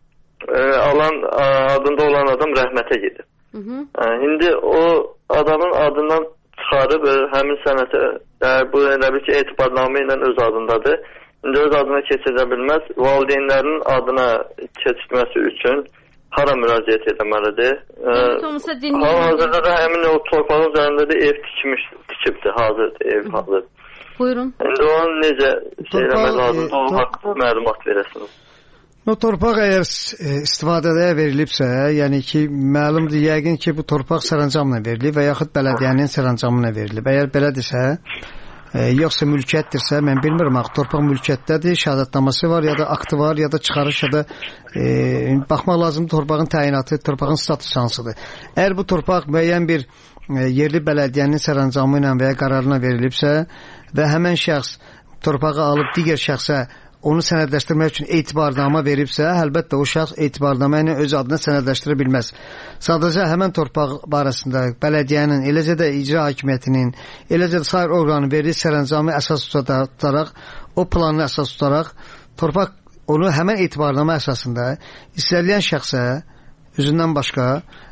adında olan adam rəhmətə gedib. İndi o adamın adından çıxarıb həmin sənətə, bu elə bir ki, etibarnamə ilə öz adındadır. İndi öz adına keçəcə bilməz. Valideynlərinin adına keçməsi üçün hara müraciət etməlidir? Hal-hazırda da həmin o torpağın üzərində də ev tikibdir, hazırdır, ev hazır. Buyurun. İndi onu necə eləmək lazımdır, o haqqında məlumat verəsiniz. O torpaq əgər istifadəyə verilibsə, yəni ki, məlumdur, yəqin ki, bu torpaq sərəncamla verilib və yaxud bələdiyyənin sərəncamına verilib. Əgər belədirsə, yoxsa mülkiyyətdirsə, mən bilmirəm, torpaq mülkiyyətdədir, şəhadətnaməsi var, ya da aktı var, ya da çıxarış, ya da baxmaq lazımdır torpağın təyinatı, torpağın statusu hansıdır. Əgər bu torpaq müəyyən bir yerli bələdiyyənin sərəncamı ilə və ya qərarına verilibsə və həmən şəxs torpağı alıb digər şəxsə onu sənədləşdirmək üçün etibarnamə veribsə, əlbəttə o şəxs etibarnamə ilə öz adına sənədləşdirə bilməz. Sadəcə həmən torpaq barəsində bələdiyyənin, eləcə də icra hakimiyyətinin, eləcə də sair orqanın verdiyi sərəncamı əsas tutaraq, o planını əsas tutaraq, torpaq onu həmən etibarnamə əsasında istənilən şəxsə özündən başqa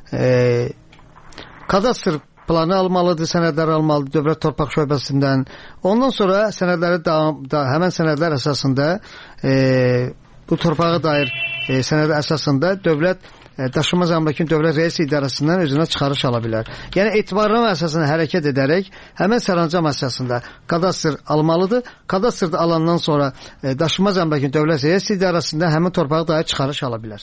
kadastr planı almalıdır, sənədləri almalıdır Dövlət Torpaq Şöbəsindən. Ondan sonra sənədləri həmən sənədlər əsasında bu torpağa dair sənədə əsasında dövlət daşınmaz əmlakın dövlət rəis idarəsindən özünə çıxarış ala bilər. Yəni etibarnamə əsasına hərəkət edərək həmən sərəncam əsasında kadastr almalıdır. Kadastrda alandan sonra daşınmaz əmlakın dövlət rəis idarəsində həmən torpağa dair çıxarış ala bilər.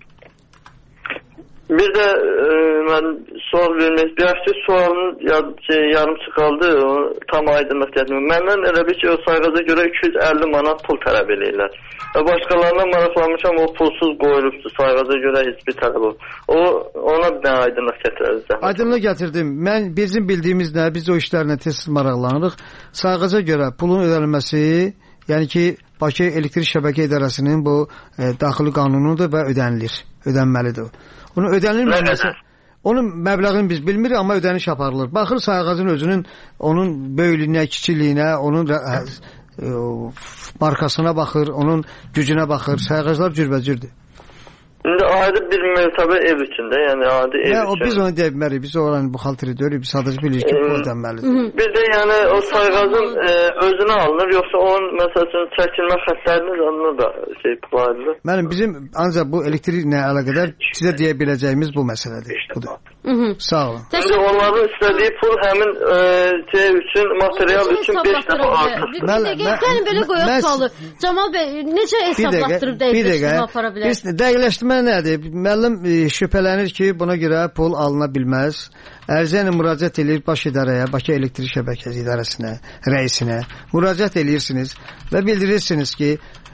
Bir də mən sual vermək istəyirəm ki, sualın yarımçı qaldı, tam aydınlıq gətirmək. Məndən elə bir ki, o sayğaca görə 250 manat pul tələb edirlər. Və başqalarına maraqlanmışam, o pulsuz qoyulubdur, sayğaca görə heç bir tələb olur. Ona nə aydınlıq gətirərsiniz? Aydınlıq gətirdim. Bizim bildiyimiz nə, biz o işlərlə tez maraqlanırıq. Sayğaca görə pulun ödənilməsi, yəni ki, Bakı Elektrik Şəbəkə İdarəsinin bu daxili qanunudur və ödənməlidir. Onun ödənilməməsi, onun məbləğini biz bilmirik, amma ödəniş aparılır. Baxır sayğacın özünün, onun böyüklüyünə, kiçiliyinə, onun markasına baxır, onun gücünə baxır. Sayğaclar cürbəcürdür. İndi adi bir mərtəbə ev içində, yəni adi ev üçün. Biz onu deyə bilmərik, biz oranı buxalteri deyirik, biz sadəcə bilirik ki, bu ödənməlidir. Bir də yəni o sayğacın özünə alınır, yoxsa onun məsəl üçün çəkilmə xətləriniz onunla da paylanır. Bizim ancaq bu elektriklə əlaqədar sizə deyə biləcəyimiz bu məsələdir. Budur. Sağ olun. İndi onların istədiyi pul həmin üçün, material üçün 5 dəfə artır. Gəlin belə qoyaq sualı. Camal bəy, necə hesablatdırıb dəqiqləşdirmə apara bilər? Dəqiqləşdirmə nədir? Müəllim şübhələnir ki, buna görə pul alına bilməz. Ərizə ilə müraciət edir baş idarəyə, Bakı Elektrik Şəbəkəsi İdarəsinə, rəisinə müraciət edirsiniz və bildirirsiniz ki,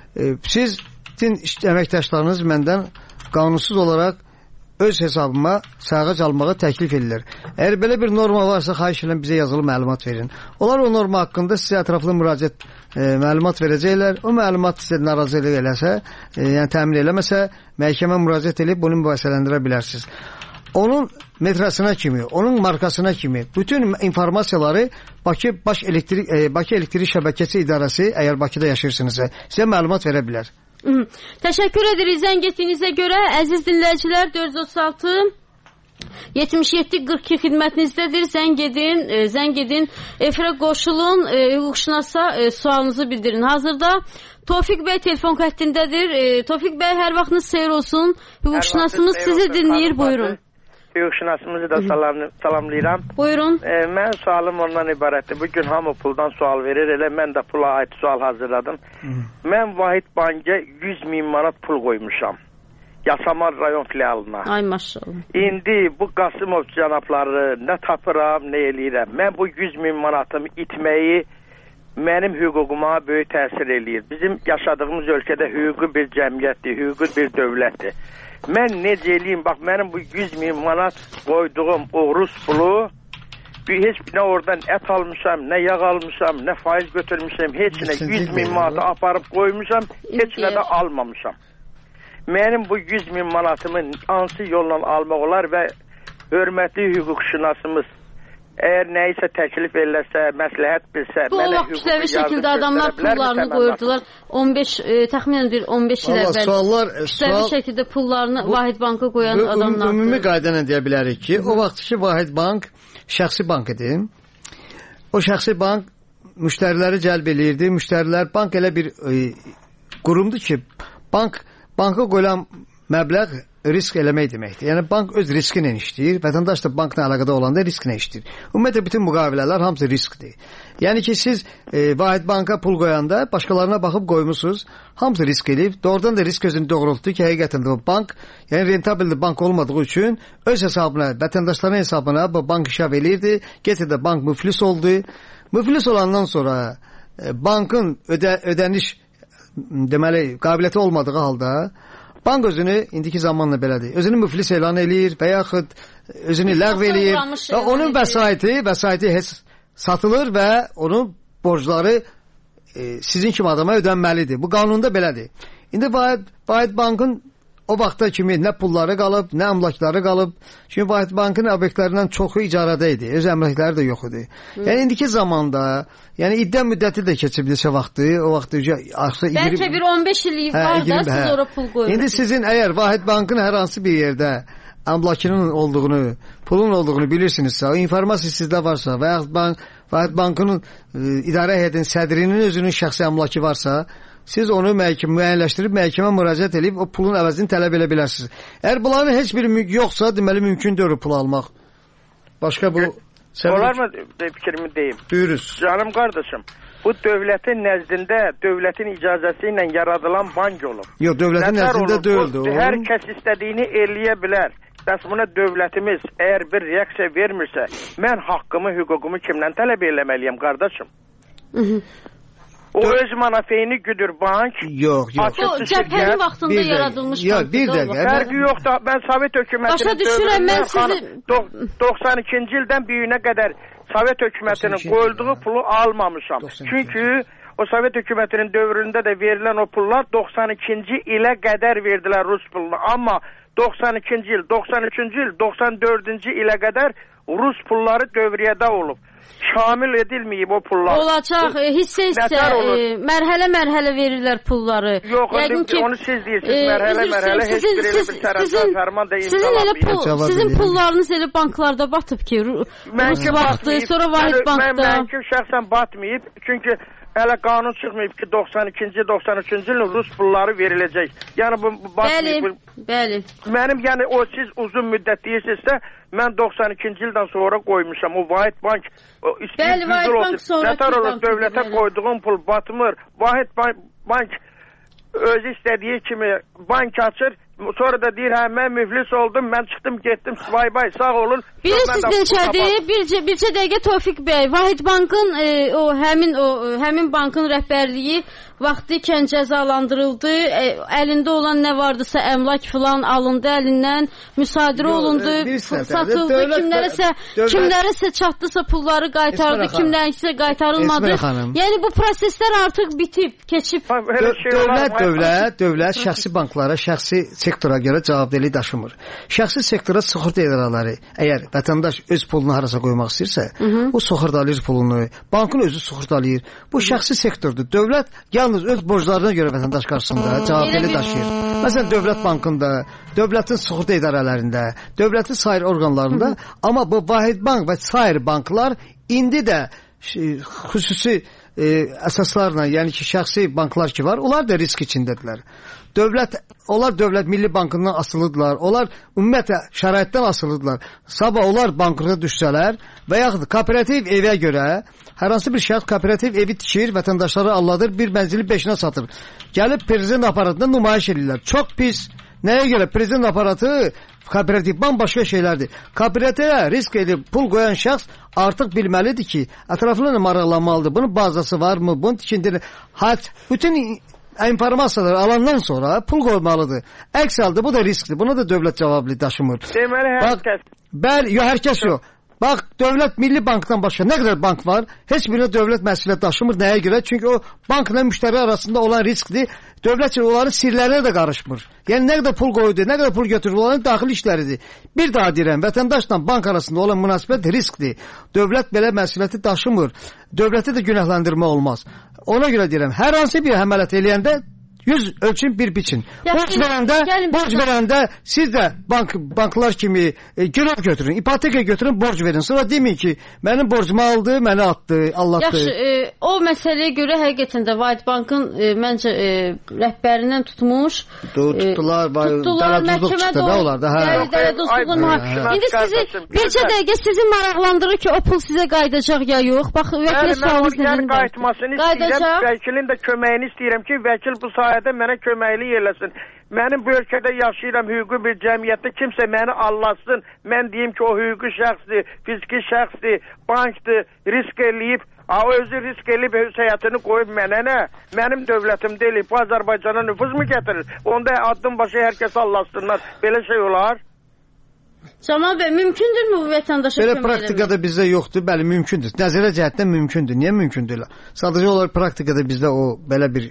sizin əməkdaşlarınız məndən qanunsuz olaraq öz hesabıma sayğac almağa təklif edilir. Əgər belə bir norma varsa, xahiş edirəm bizə yazılı məlumat verin. Onlar o norma haqqında sizə ətraflı müraciət məlumat verəcəklər. O məlumat sizə narazılıq eləsə, yəni təmin eləməsə, məhkəmə müraciət edib bunu mübahisələndirə bilərsiniz. Onun metrasına kimi, onun markasına kimi bütün informasiyaları Bakı Elektrik Şəbəkəsi İdarəsi, əgər Bakıda yaşayırsınızsa, sizə məlumat verə bilər. Təşəkkür edirik zəng etdiyinizə görə. Əziz dinləyicilər, 436 7742 xidmətinizdədir. Zəng edin, efirə qoşulun, hüquqşünasa sualınızı bildirin. Hazırda Tofiq bəy telefon xəttindədir. Tofiq bəy, hər vaxtınız xeyir olsun. Hüquqşünasımız sizi dinləyir, buyurun. Hüquqşünasımızı da salamlayıram. Buyurun. Mən sualım ondan ibarətdir. Bugün hamı puldan sual verir, elə mən də pula aid sual hazırladım. Mən Vahid Bank'a 100.000 manat pul qoymuşam. Yasamal rayon filialına. Ay maşallah. İndi bu Qasımov cənabları nə tapıram, nə eləyirəm. Mən bu 100.000 manatımı itməyi mənim hüququma böyük təsir eləyir. Bizim yaşadığımız ölkədə hüquqi bir cəmiyyətdir, hüquqi bir dövlətdir. Mən necə eləyim, bax mənim bu 100.000 manat qoyduğum o Rus pulu, heç nə oradan ət almışam, nə yağ almışam, nə faiz götürmüşəm, heç nə 100.000 manatı aparıb qoymuşam, heç nə də almamışam. Mənim bu 100.000 manatımı hansı yolla almaq olar və hörmətli hüquqşünasımız əgər nəyisə təklif eləsə, məsləhət bilsə, bu o vaxt kütləvi şəkildə adamlar pullarını qoyurdular. 15 təxminən bir 15 il əvvəl kütləvi şəkildə pullarını Vahid Banka qoyan adamlar. Ümumi qayda ilə deyə bilərik ki, o vaxtki Vahid Bank şəxsi bank idi. O şəxsi bank müştəriləri cəlb eləyirdi. Müştərilər, bank elə bir qurumdur ki, banka qoyulan məbləğ risk eləmək deməkdir. Yəni bank öz riski ilə işləyir, vətəndaş da bankla əlaqədə olanda risklə işləyir. Ümumiyyətlə bütün müqavilələr hamısı riskdir. Yəni ki siz Vahid Banka pul qoyanda başqalarına baxıb qoymusunuz, hamısı risk eləyib. Doğrudan da risk özünü doğrultdu ki, həqiqətən də o bank, yəni rentabilli bank olmadığı üçün öz hesabına, vətəndaşların hesabına bu bank işav eləyirdi. Getirdə bank müflis oldu. Müflis olandan sonra bankın ödəniş deməli qabiliyyəti olmadığı halda bank özünü indiki zamanla belədir. Özünü müflis elan eləyir və yaxud özünü ləğv eləyir. Və onun vəsaiti heç satılır və onun borcları sizin kimi adama ödənməlidir. Bu qanunda belədir. İndi Vahid Bankın o vaxta kimi nə pulları qalıb, nə əmlakları qalıb. Çünki Vahid Bankın obyektlərindən çoxu icarədə idi. Öz əmlakları da yox idi. Yəni indiki zamanda, yəni iddia müddəti də keçib neçə vaxtı, o vaxt bəlkə bir 15 il var da siz ora pul qoyursunuz. İndi sizin əgər Vahid Bankın hər hansı bir yerdə əmlakının olduğunu, pulun olduğunu bilirsinizsə, o informasiya sizdə varsa və yaxud Vahid Bankının idarə heyətinin sədrinin özünün şəxsi əmlakı varsa, siz onu müəyyənləşdirib məhkəmə müraciət edib o pulun əvəzini tələb edə bilərsiniz. Əgər bunların heç bir yoxsa, deməli mümkün deyil pul almaq. Başqa bu olar mı fikrimi deyim? Buyuruz. Canım qardaşım, bu dövlətin nəzdində, dövlətin icazəsi ilə yaradılan bank olub. Yox, dövlətin nəzdində deyildi. Hər kəs istədiyini eləyə bilər. Bəs buna dövlətimiz əgər bir reaksiya vermirsə, mən haqqımı, hüququmu kimdən tələb eləməliyəm qardaşım? O öz manafeyini güdür bank. Yox. O cəbhənin vaxtında yaradılmış bank. Yox, bir dəqiqə. Fərqi yoxdur. Mən Sovet hökumətinin dövründən 92-ci ildən büyüyünə qədər Sovet hökumətinin qoyulduğu pulu almamışam. Çünki o Sovet hökumətinin dövründə də verilən o pullar 92-ci ilə qədər verdilər Rus pulunu. Amma 92-ci il, 93-cü il, 94-cü ilə qədər Rus pulları dövriyyədə olub. Şamil edilməyib o pullar. Olacaq, hissə-hissə, mərhələ-mərhələ verirlər pulları. Yox, onu siz deyirsiniz, mərhələ-mərhələ heç bir elə bir tərəfdən fərman da imzalanmayıb. Sizin pullarınız elə banklarda batıb ki, Rus vaxtı, sonra Vahid Bankda. Mənki şəxsən batmayıb, çünki hələ qanun çıxmayıb ki, 92-ci, 93-cü ilin Rus pulları veriləcək. Yəni bu batmayıb. Bəli. Mənim, yəni o siz uzun müddət deyirsinizsə, mən 92-ci ildən sonra qoymuşam. O Vahid Bank Bəli, Vahid Bank sonra dövlətə qoyduğum pul batmır. Vahid Bank özü istədiyi kimi bank açır. Sonra da deyir, hə, mən müflis oldum, mən çıxdım, getdim, bay, sağ olun. Bilirsiniz neçədir? Bircə dəqiqə Tofiq bəy, Vahid Bankın, həmin bankın rəhbərliyi vaxtı ikən cəzalandırıldı. Əlində olan nə vardısa əmlak filan alındı əlindən, müsadirə olundu, satıldı. Kimlərəsə çatdısa pulları qaytardı, kimlərsə qaytarılmadı. Yəni bu proseslər artıq bitib, keçib. Dövlət şəxsi banklara, şəxsi sektora görə cavabdehlik daşımır. Şəxsi sektora sığorta idarələri əgər vətəndaş öz pulunu harasa qoymaq istəyirsə, o sığortalayır pulunu, bankın özü sığortalayır. Bu şəxsi sektordur. Dövlət yalnız öz borclarına görə vətəndaş qarşısında cavabdehlik daşıyır. Məsələn, Dövlət Bankında, dövlətin sığorta idarələrində, dövlətin sair orqanlarında, amma bu Vahid Bank və sair banklar indi də xüsusi əsaslarla, yəni ki, şəxsi banklar ki var, onlar da risk içindədirlər. Onlar Dövlət Milli Bankından asılıdırlar, onlar ümumiyyətlə şəraitdən asılıdırlar. Sabah onlar bankrota düşsələr və yaxud kooperativ evə görə hər hansı bir şəxs kooperativ evi tikir, vətəndaşları alladır, bir mənzili 5-nə satır. Gəlib prezident aparatında nümayiş edirlər. Çox pis. Nəyə görə? Prezident aparatı kooperativ başqa şeylərdir. Kooperativə risk edib pul qoyan şəxs artıq bilməlidir ki, ətraflı maraqlanmalıdır. Bunun bazası varmı? Bunun tikintini, bütün informasiyaları alandan sonra pul qoymalıdır. Əks halda bu da riskdir. Buna da dövlət cavablı daşımır. Deməli, hər kəs. Hər kəs yox. Bax, Dövlət Milli Bankdan başqa nə qədər bank var? Heç birinə dövlət məsuliyyət daşımır. Nəyə görə? Çünki o bankla müştəri arasında olan riskdir. Dövlət onların sirlərinə də qarışmır. Yəni nə qədər pul qoydu, nə qədər pul götürür, onların daxili işləridir. Bir daha deyirəm, vətəndaşla bank arasında olan münasibət riskdir. Dövlət belə məsuliyyəti daşımır. Dövləti də günahlandırma olmaz. Ona görə deyirəm, hər hansı bir əməliyyat eləyəndə 100 ölçün bir biçin. Borc verəndə siz də banklar kimi girov götürün, ipoteka götürün, borc verin. Sonra deməyin ki, mənim borcumu aldı, məni atdı, allatdı. Yaxşı, o məsələyə görə həqiqətən də Vahid Bankın məncə rəhbərindən tutmuş. Tutdular, dələduzluq çıxdı da onlar da. İndi sizi, bircə dəqiqə sizi maraqlandırır ki, o pul sizə qayıdacaq ya yox? Bax, vəkil sualınız nədir? Qayıtmasını istəyirəm, vəkilin də köməyini istəyirəm ki, vəkil bu sayədə mənə köməklik eləsin. Mənim bu ölkədə yaşayıram, hüquqi bir cəmiyyətdə kimsə məni allasın, mən deyim ki, o hüquqi şəxsdir, fiziki şəxsdir, bankdır, risk eləyib, o özü risk eləyib həyatını qoyub mənə nə? Mənim dövlətim deyil, bu Azərbaycana nüfuz mu gətirir? Onda addım başı hər kəs allasınlar, belə şey olar. Camal bəy, mümkündürmü bu vətəndaşa belə praktikada bizdə yoxdur, bəli, mümkündür. Nəzərə cəhətdən mümkündür. Niyə mümkündür? Sadəcə olaraq praktikada bizdə o belə bir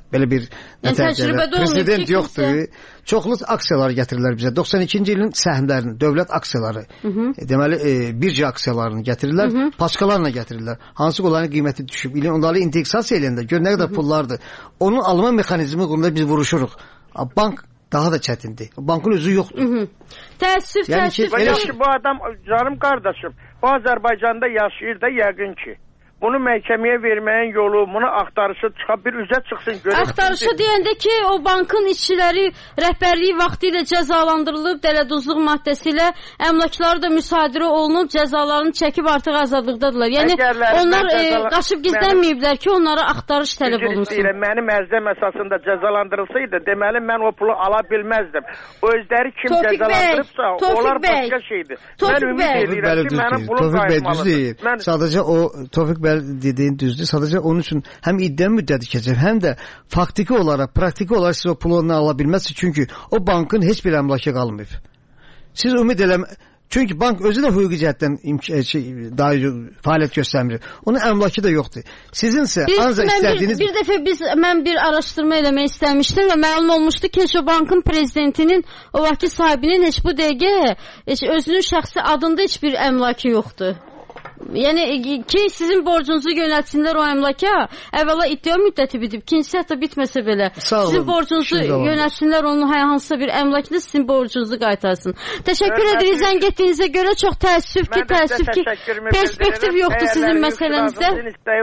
prezident yoxdur. Çoxlu aksiyalar gətirirlər bizə. 92-ci ilin səhmlərini, dövlət aksiyaları, deməli, bircə aksiyalarını gətirirlər, paçkalarla gətirirlər. Hansı onların qiyməti düşüb, onları indeksasiya eləyəndə gör nə qədər pullardır. Onun alma mexanizmi qurunda biz vuruşuruq. Bank daha da çətindir. Bankın özü yoxdur. Təəssüf. Bu adam, canım qardaşım, bu Azərbaycanda yaşayır da yəqin ki. Bunu məhkəməyə verməyin yolu, bunu axtarışı çıxıb bir üzə çıxsın. Axtarışı deyəndə ki, o bankın işçiləri rəhbərliyi vaxtı ilə cəzalandırılıb, dələduzluq maddəsi ilə əmlakları da müsadirə olunub, cəzalarını çəkib artıq azadlıqdadırlar. Yəni, onlar qaçıb gizlənməyiblər ki, onlara axtarış tələb olunsun. Mənim ərzəm əsasında cəzalandırılsaydı, deməli, mən o pulu ala bilməzdim. O özləri kim cəzalandırıbsa, onlar başqa şeydir. Mən ümid edirəm ki, mənim pulum qayıtmalıdır. Sadəcə o, Tofiq dediyin düzdür. Sadəcə onun üçün həm iddia müddəti keçir, həm də faktiki olaraq, praktiki olaraq siz o pulu ala bilməzsiniz. Çünki o bankın heç bir əmlakı qalmayıb. Siz ümid çünki bank özü də hüquqi cəhətdən fəaliyyət göstərmir. Onun əmlakı da yoxdur. Sizinsə ancaq istədiyiniz... Bir dəfə mən bir araşdırma eləmək istəmişdim və məlum olmuşdu ki, o bankın prezidentinin, o vaxtki sahibinin heç bu dəqiqə özünün şəxsi adında heç bir əmlakı yoxdur. Yəni ki, sizin borcunuzu yönətsinlər o əmlaka, əvvəla iddia müddəti bitib, ikincisi hətta bitməsə belə, sizin borcunuzu yönətsinlər onun hansısa bir əmlakında sizin borcunuzu qaytarsın. Təşəkkür edirik zəng etdiyinizə görə, çox təəssüf ki, perspektiv yoxdur sizin məsələnizdə.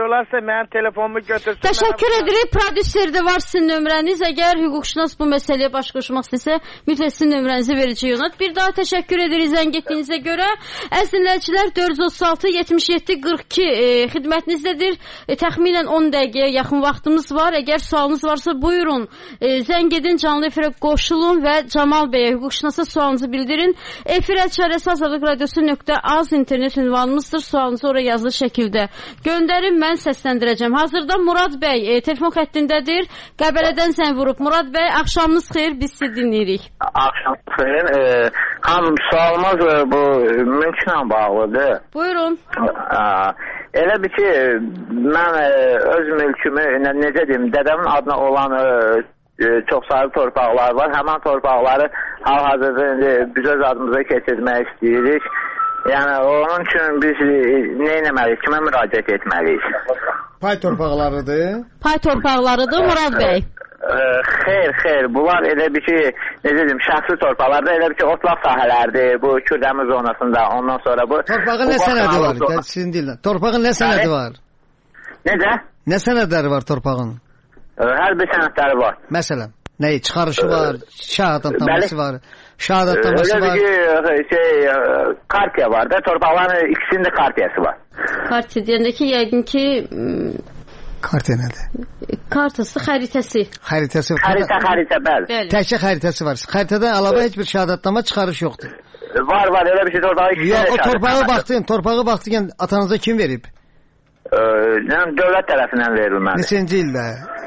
Təşəkkür edirik, prodüserdə var sizin nömrəniz, əgər hüquqşünas bu məsələyə baş qoşmaq istəsə, mütləq sizin nömrənizi verəcək. Bir daha təşəkkür edirik zəng etdiyinizə görə. Əzizləyicilər, 436-77-42 xidmətinizdədir. Təxminən 10 dəqiqəyə yaxın vaxtımız var. Əgər sualınız varsa buyurun. Zəng edin, canlı efirə qoşulun və Camal bəyə, hüquqşünasa sualınızı bildirin. Efirə çarəsi Azadlıq Radiosu.az internet ünvanımızdır. Sualınızı oraya yazılı şəkildə göndərin, mən səsləndirəcəm. Hazırda Murad bəy telefon xəttindədir. Qəbələdən zəng vurub. Murad bəy, axşamınız xeyir, biz sizi dinləyirik. Axşamınız xeyir. Sualımız bu mülklə bağlıdır. Buyurun. Elə bir ki, mən öz mülkümü, necə deyim, dədəmin adına olan çox saylı torpaqlar var. Həmin torpaqları hal-hazırda biz öz adımıza keçirmək istəyirik. Yəni onun üçün biz nə etməliyik, kimə müraciət etməliyik? Pay torpaqlarıdır. Pay torpaqlarıdır Murad bəy. Xeyr, bunlar elə bir ki, necə deyim, şəxsi torpaqlarda elə bir ki, otlaq sahələrdir, bu Kürdəmir zonasında, ondan sonra bu... Torpağın nə sənədi var? Sizin dillə. Torpağın nə sənədi var? Necə? Nə sənədləri var torpağın? Hər bir sənədləri var. Məsələn, nəyi? Çıxarışı var, şəhadətnaməsi var, şəhadətnaməsi var. Öyle bir ki, kartiya var da, torpaqların ikisinin də kartiyası var. Kartiya deyəndə ki, yəqin ki... Kartiya nədir? Kartası, xəritəsi. Xəritəsi. Xəritə, bəli. Təkcə xəritəsi var. Xəritədən əlavə heç bir şəhadətnamə çıxarış yoxdur. Var, elə bir şey torpağı ikisinin də şəhadətnaməsi. Torpağı baxdın, atanıza kim verib? Dövlət tərəfindən verilməli. Neçənci ildə?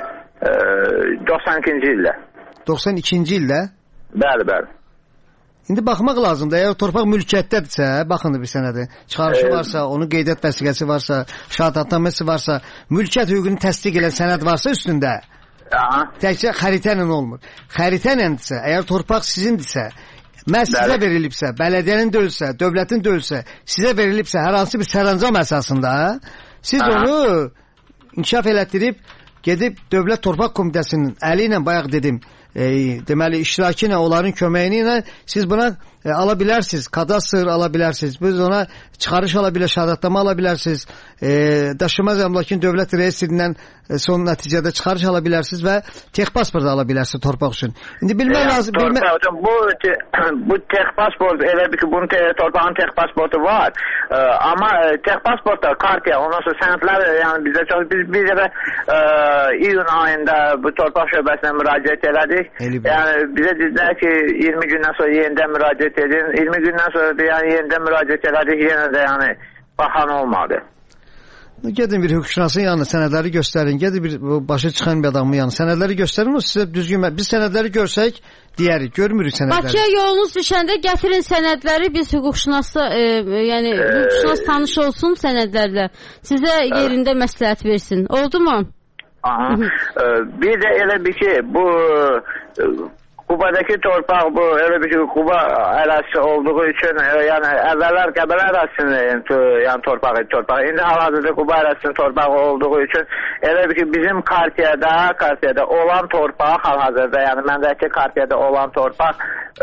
92-ci ildə. 92-ci ildə? Bəli. İndi baxmaq lazımdır. Əgər torpaq mülkiyyətdədirsə, baxın bir sənədi. Çıxarışı varsa, onun qeydiyyat vəsiqəsi varsa, şəhadətnaməsi varsa, mülkiyyət hüququnu təsdiq edən sənəd varsa üstündə. Təkcə xəritə ilə olmur. Xəritə iləndirsə, əgər torpaq sizindirsə, məhz sizə verilibsə, bələdiyyənin dölsə, dövlətin dölsə, sizə verilibsə, hər hansı bir sərəncam əsasında, siz onu inkişaf elətdirib, gedib Dövlət Torpaq Komitəsinin əli ilə bayaq dedim, deməli iştirakı ilə, onların köməyi ilə siz buna ala bilərsiniz, kadastr ala bilərsiniz, biz ona çıxarış ala bilər, şəhadətnamə ala bilərsiniz, daşınmaz əmlakın dövlət reyestrindən son nəticədə çıxarış ala bilərsiniz və texpasport ala bilərsiniz torpaq üçün. İndi bilmək lazım. Bu texpasport elə bir ki, bunun torpağın texpasportu var, amma texpasportda kartiya, ondan sonra sənədlər, yəni bizə çox, biz də iyun ayında bu torpaq şöbəsinə müraciət elədik. Yəni bizə dedilər ki, 20 gündən sonra yenidən müraciət edin. 20 gündən sonra da yəni yenidən müraciət elədik, yenə də yəni baxan olmadı. Gedin bir hüquqşünasın yanına sənədləri göstərin. Gedin bir başı çıxan bir adamın yanına sənədləri göstərin. O sizə düzgün. Biz sənədləri görsək deyərik, görmürük sənədləri. Bakıya yolunuz düşəndə gətirin sənədləri, biz hüquqşünasla, yəni hüquqşünas tanış olsun sənədlərlə. Sizə yerində məsləhət versin. Oldu mu? Aha. Bir də elə bir ki, bu Qubadakı torpaq bu elə bir ki, Quba ərazisi olduğu üçün, yəni əvvəllər Qəbələ ərazisinin yəni torpağı. İndi hal-hazırda Quba ərazisinin torpağı olduğu üçün elə bir ki, bizim kartiyada olan torpaq hal-hazırda, yəni məndəki kartiyada olan torpaq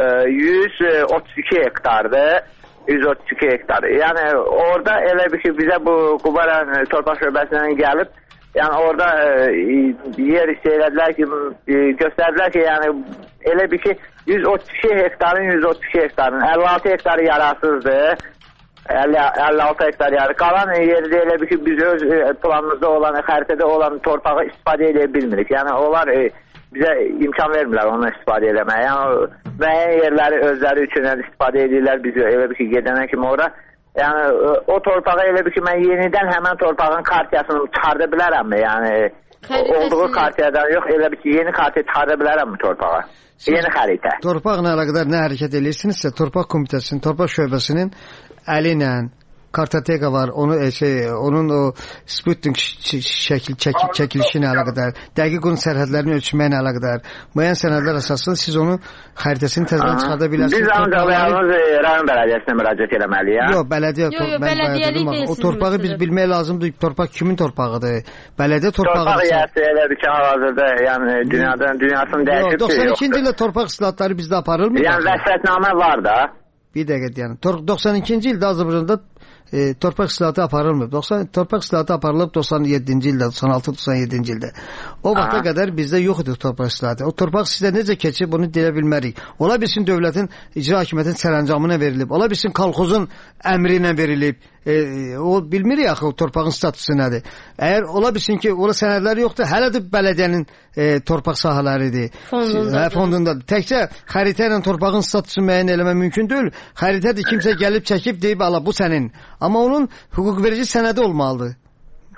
132 hektardır. 132 hektar. Yəni orada elə bir ki, bizə bu Quba torpaq şöbəsindən gəlib, yəni orada yer istəyirədilər ki, göstərdilər ki, yəni elə bir ki 132 hektarın 56 hektarı yararsızdır. 56 hektar yarı. Qalan yeri də elə bir ki biz öz planımızda olan, xəritədə olan torpağı istifadə edə bilmirik. Yəni onlar bizə imkan vermirlər onu istifadə eləməyə. Yəni müəyyən yerləri özləri üçün istifadə edirlər biz elə bir ki gedənə kimi ora. Yəni o torpağı elə bir ki mən yenidən həmən torpağın kartiyasını çıxarda bilərəmmi? Yəni olduğu kartiyadan yox, elə bir ki yeni kartiya çıxarda bilərəmmi torpağa? Yeni xəritə. Torpaqla əlaqədar nə hərəkət edirsinizsə, Torpaq Komitəsinin, Torpaq Şöbəsinin əli ilə kartoteka var, onun o Sputnik çəkilişi ilə əlaqədar, dəqiq onun sərhədlərini ölçməklə əlaqədar, müəyyən sənədlər əsasında siz onun xəritəsini təzədən çıxarda bilərsiniz. Biz ancaq yalnız rayon bələdiyyəsinə müraciət eləməliyik. Yox, bələdiyyə. O torpağı biz bilmək lazımdır. Torpaq kimin torpağıdır? Bələdiyyə torpağıdır. Torpaq yəsi elə bir ki, hal-hazırda, yəni dünyasını dəyişib. 92-ci ildə torpaq islahatları bizdə aparılmır. Yəni vəsətnamə var da. Bir dəqiqə deyəlim. 92-ci ildə Azərbaycanda torpaq islahatı aparılmır. Torpaq islahatı aparılıb 97-ci ildə, 96-97-ci ildə. O vaxta qədər bizdə yox idi torpaq islahatı. O torpaq sizdə necə keçib, bunu deyə bilmərik. Ola bilsin dövlətin icra hakimiyyətinin sərəncamına verilib. Ola bilsin kolxozun əmri ilə verilib. O bilmirik axı o torpağın statusu nədir. Əgər ola bilsin ki, ola sənədləri yoxdur, hələ də bələdiyyənin torpaq sahələridir. Fondundadır. Təkcə xəritə ilə torpağın statusunu müəyyən eləmək mümkün deyil. Xəritədir, kimsə gəlib çəkib deyib, ala bu sənin. Amma onun hüquq verici sənədi olmalıdır.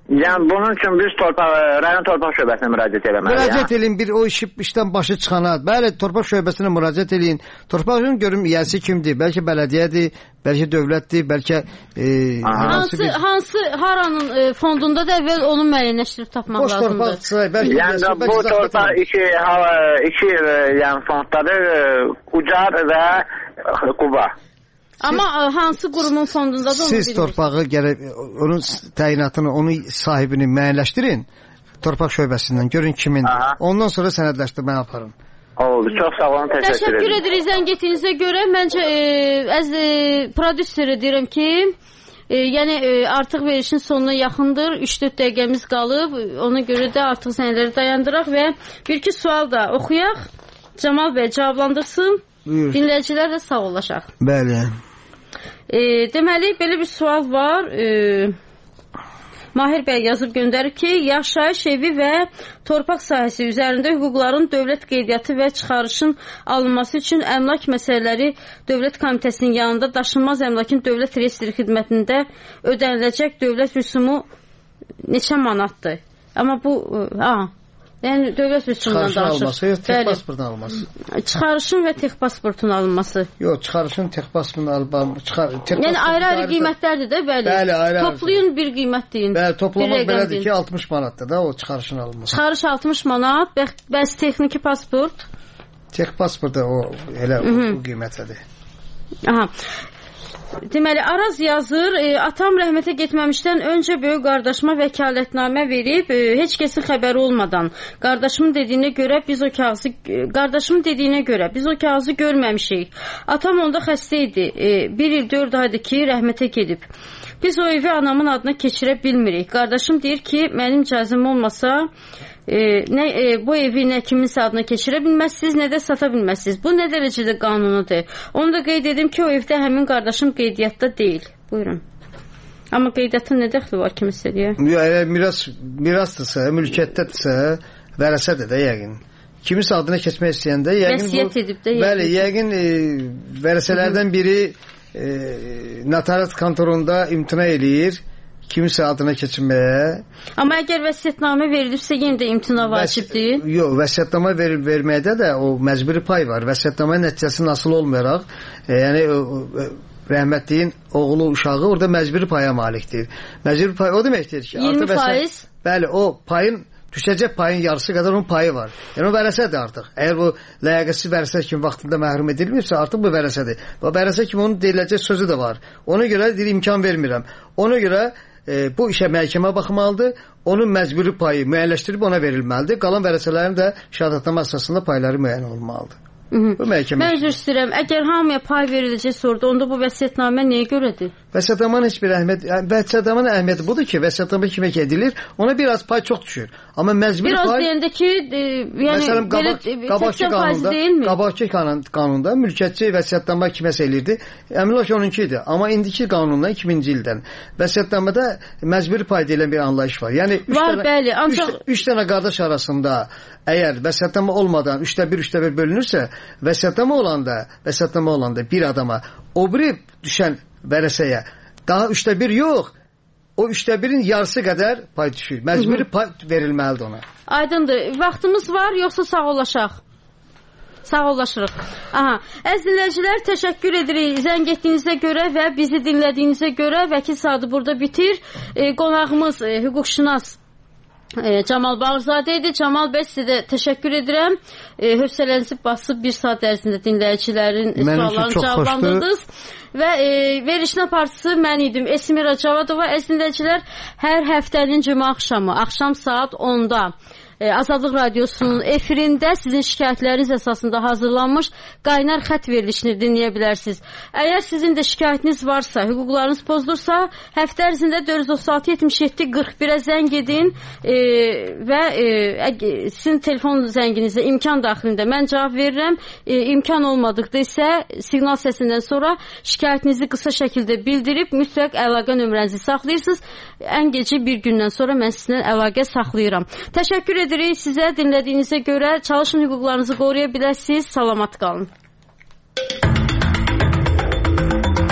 Yəni bunun üçün biz rayon torpaq şöbəsinə müraciət eləməliyik. Müraciət edin, bir o işdən başı çıxana. Bəli, torpaq şöbəsinə müraciət edin. Torpağın görüm yiyəsi kimdir? Bəlkə bələdiyyədir, bəlkə dövlətdir, bəlkə hansı haranın fondunda da əvvəl onu müəyyənləşdirib tapmaq lazımdır. Yəni bu torpaq iki yəni fonddadır, Ucar və Quba. Amma hansı qurumun fondunda da onu siz torpağı gərək, onun təyinatını, onun sahibini müəyyənləşdirin torpaq şöbəsindən, görün kimindir. Ondan sonra sənədləşdirməni aparın. Oldu, çox sağ olun, təşəkkür edirik zəng etdiyinizə görə. Məncə prodüseri deyirəm ki, yəni artıq verişin sonuna yaxındır, 3-4 dəqiqəmiz qalıb, ona görə də artıq zəngləri dayandıraq və bir-iki sual da oxuyaq. Camal bəy cavablandırsın, dinləyicilər də sağ olaşaq. Bəli. Deməli, belə bir sual var. Mahir bəy yazıb göndərib ki, yaşayış evi və torpaq sahəsi üzərində hüquqların dövlət qeydiyyatı və çıxarışın alınması üçün əmlak məsələləri Dövlət Komitəsinin yanında daşınmaz əmlakın dövlət reyestri xidmətində ödəniləcək dövlət rüsumu neçə manatdır? Amma bu, yəni dövlət rüsumundan danışır. Çıxarışın alınması, yox, tek pasportun alınması. Çıxarışın və tek pasportun alınması. Yox, çıxarışın tek pasportun alınması. Yəni ayrı-ayrı qiymətlərdir də, bəli. Bəli, ayrı-ayrı. Toplayın bir qiymət deyin. Bəli, toplamaq belədir ki, 60 manatdır da o çıxarışın alınması. Çıxarış 60 manat, bəs texniki pasport? Tek pasport da o elə o qiymətədir. Aha. Deməli, Araz yazır, atam rəhmətə getməmişdən öncə böyük qardaşıma vəkalətnamə verib, heç kəsin xəbəri olmadan. Qardaşımın dediyinə görə biz o kağızı görməmişik. Atam onda xəstə idi. 1 il 4 aydır ki, rəhmətə gedib. Biz o evi anamın adına keçirə bilmirik. Qardaşım deyir ki, mənim icazəm olmasa bu evi nə kiminsə adına keçirə bilməzsiniz, nə də sata bilməzsiniz. Bu nə dərəcədə qanunudur? Onu da qeyd edim ki, o evdə həmin qardaşım qeydiyyatda deyil. Buyurun. Amma qeydiyyatın nə dəxli var kimisə deyə? Mirasdırsa, mülkiyyətdədirsə, vərəsədir də yəqin. Kimisə adına keçmək istəyəndə yəqin vəsiyyət edib də yəqin. Bəli, yəqin vərəsələrdən biri notariat kontorunda imtina eləyir kimisə adına keçirməyə. Amma əgər vəsiyyətnamə verilibsə yenə də imtina vacibdir. Yox, vəsiyyətnamə verməkdə də o məcburi pay var. Vəsiyyətnamənin nəticəsi nasıl olmayaraq, yəni rəhmətliyin oğlu, uşağı orada məcburi paya malikdir. Məcburi pay o deməkdir ki, 20%. Bəli, o payın düşəcək payın yarısı qədər onun payı var. Yəni o vərəsədir artıq. Əgər bu ləyaqətsiz vərəsə kimi vaxtında məhrum edilmirsə, artıq bu vərəsədir. Və vərəsə kimi onun deyiləcək sözü də var. Ona görə deyir, imkan vermirəm. Ona görə bu işə məhkəmə baxmalıdır. Onun məcburi payı müəyyənləşdirib ona verilməlidir. Qalan vərəsələrin də şəhadətnamə əsasında payları müəyyən olmalıdır. Mən üzr istəyirəm. Əgər hamıya pay veriləcək sorda, onda bu vəsiyyətnamə nəyə görədir? Vəsiyyətnamanın heç bir vəsiyyətnamanın əhəmiyyəti budur ki, vəsiyyətnamə kimə edilir, ona biraz pay çox düşür. Amma məcburi pay... Biraz deyəndə ki, yəni, qabaqki qanunda mülkiyyətçi vəsiyyətnamə kiməsə elirdi. Əmin ol ki, onunki idi. Amma indiki qanundan 2000-ci ildən vəsiyyətnamədə məcburi pay deyilən bir anlayış var. Yəni, 3 dənə qardaş arasında əgər vəsiyyətnamə olmadan 3/1 bölünürsə, vəsiyyətnamə olanda bir adama o biri düşən vərəsəyə daha 3/1 yox, o 3/1-in yarısı qədər pay düşür. Məcburi pay verilməlidir ona. Aydındır. Vaxtımız var, yoxsa sağollaşaq? Sağollaşırıq. Aha. Əziz dinləyicilər, təşəkkür edirik zəng etdiyinizə görə və bizi dinlədiyinizə görə. Vəkil saatı burada bitir. Qonağımız hüquqşünas Camal Bağırzadə idi. Camal bəy, sizə də təşəkkür edirəm. Hövsələnizi basıb 1 saat ərzində dinləyicilərin suallarını cavablandırdınız. Və verilişin aparıcısı mən idim, Esmira Cavadova. Əziz dinləyicilər, hər həftənin cümə axşam saat 10-da Azadlıq Radiosunun efirində sizin şikayətləriniz əsasında hazırlanmış qaynar xət verilişini dinləyə bilərsiniz. Əgər sizin də şikayətiniz varsa, hüquqlarınız pozulursa, həftə ərzində 436-77-41-ə zəng edin və sizin telefon zənginizə imkan daxilində mən cavab verirəm. İmkan olmadıqda isə siqnal səsindən sonra şikayətinizi qısa şəkildə bildirib mütləq əlaqə nömrənizi saxlayırsınız. Ən gecə bir gündən sonra mən sizinlə əlaqə saxlayıram. Təşəkkür edirik sizə dinlədiyinizə görə. Çalışın hüquqlarınızı qoruya biləsiniz. Salamat qalın.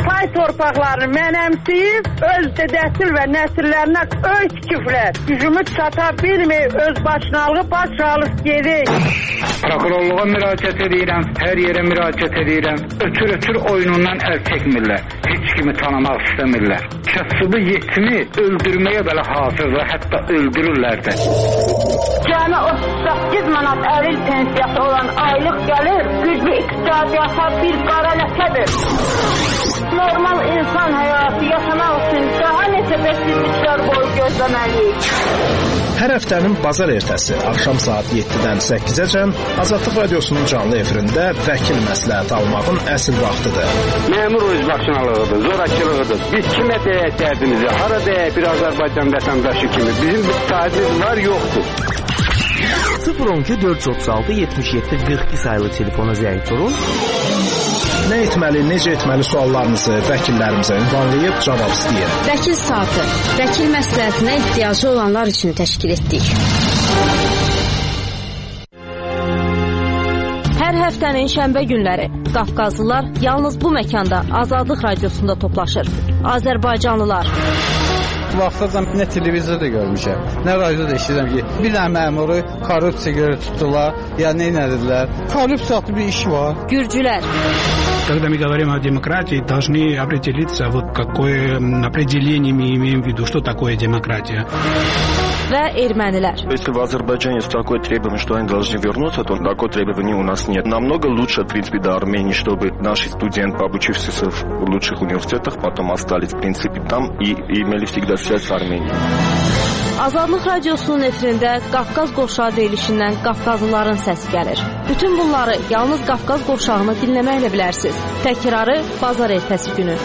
pay torpaqlarını mənəmsiyib, öz dədəsil və nəsillərinə öy tikiblər. Gücümüz çata bilmir, öz başınalığı baş alıb gedik. Prokurorluğa müraciət edirəm, hər yerə müraciət edirəm. Ötür oyunundan əl çəkmirlər. Heç kimi tanımaq istəmirlər. Kasıbı yetimi öldürməyə belə hazırdır, hətta öldürürlər də. Cəmi 38 manat əril pensiyası olan aylıq gəlir, güclü iqtisadiyyata bir qara ləkədir. Normal insan həyatı yaşamaq üçün daha neçə bəsizliklər boyu gözləməliyik. Hər həftənin bazar ertəsi axşam saat 7-dən 8-əcən Azadlıq Radiosunun canlı efirində vəkil məsləhət almağın əsl vaxtıdır. Məmur özbaşınalığıdır, zorakılığıdır. Biz kimə deyək dərdimizi, hara deyək bir Azərbaycan vətəndaşı kimi. Bizim bir sahibimiz var, yoxdur. 012 436 77 42 sayılı telefona zəng vurun. Nə etməli, necə etməli suallarınızı vəkillərimizə ünvanlayıb cavab istəyir. Vəkil saatı, vəkil məsləhətinə ehtiyacı olanlar üçün təşkil etdik. Hər həftənin şənbə günləri Qafqazlılar yalnız bu məkanda Azadlıq Radiosunda toplaşır. Azərbaycanlılar. Vaxtacan nə televizorda görmüşəm, nə radioda eşidirəm ki, bir dənə məmuru korrupsiya görə tutdular, ya nə edildilər. Korrupsiyalı bir iş var. Gürcülər. Когда мы говорим о демократии, должны определиться, вот какое определение мы имеем в виду, что такое демократия. Və ermənilər. Если в Азербайджане есть такое требование, что они должны вернуться, то такое требование у нас нет. Намного лучше, в принципе, до Армении, чтобы наши студенты, обучившиеся в лучших университетах, потом остались, в принципе, там и имели всегда связь с Арменией. Azadlıq Radiosunun efirində Qafqaz qovşağı deyilişindən Qafqazlıların səsi gəlir. Bütün bunları yalnız Qafqaz qovşağını dinləməklə bilərsiniz. Təkrarı bazar ertəsi günü.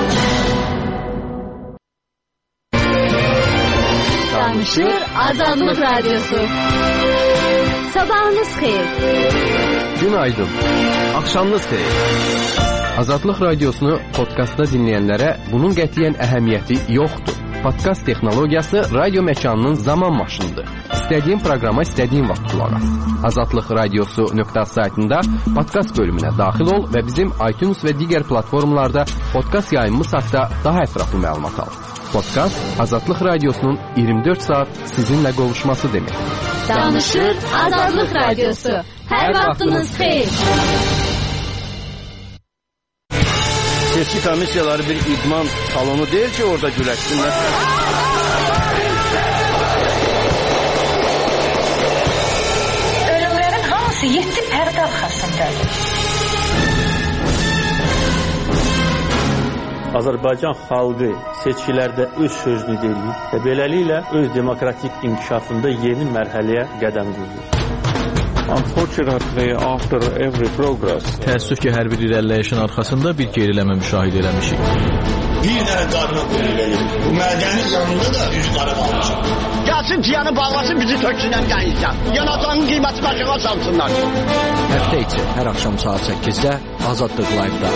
Danışır Azadlıq Radiosu. Sabahınız xeyir. Günaydın. Axşamınız xeyir. Azadlıq Radiosunu podkastda dinləyənlərə bunun qətiyyən əhəmiyyəti yoxdur. Podkast texnologiyası radio məkanının zaman maşınıdır. İstədiyin proqrama istədiyin vaxt qulaq as. Azadlıq Radiosu.az saytında podkast bölümünə daxil ol və bizim iTunes və digər platformalarda podkast yayımımız haqqında daha ətraflı məlumat al. Podkast Azadlıq Radiosunun 24 saat sizinlə qovuşması demək. Danışır Azadlıq Radiosu. Hər vaxtınız xeyir. Seçki komissiyaları bir idman salonu deyil ki, orada güləşsinlər. Ölümlərin hamısı 7 pərdə arxasındadır. Azərbaycan xalqı seçkilərdə öz sözünü deyir və beləliklə öz demokratik inkişafında yeni mərhələyə qədəm qoyur. Unfortunately, after every progress, təəssüf ki, hər bir irəliləyişin arxasında bir geriləmə müşahidə eləmişik. Bir dənə qarına qoyulur. Bu mədənin yanında da üz qarı qalmışıq. Gəlsin piyanı bağlasın, bizi töksünən qəyəcək. Yanacağın qiyməti başına salsınlar. Həftə içi hər axşam saat 8-də Azadlıq Live-da.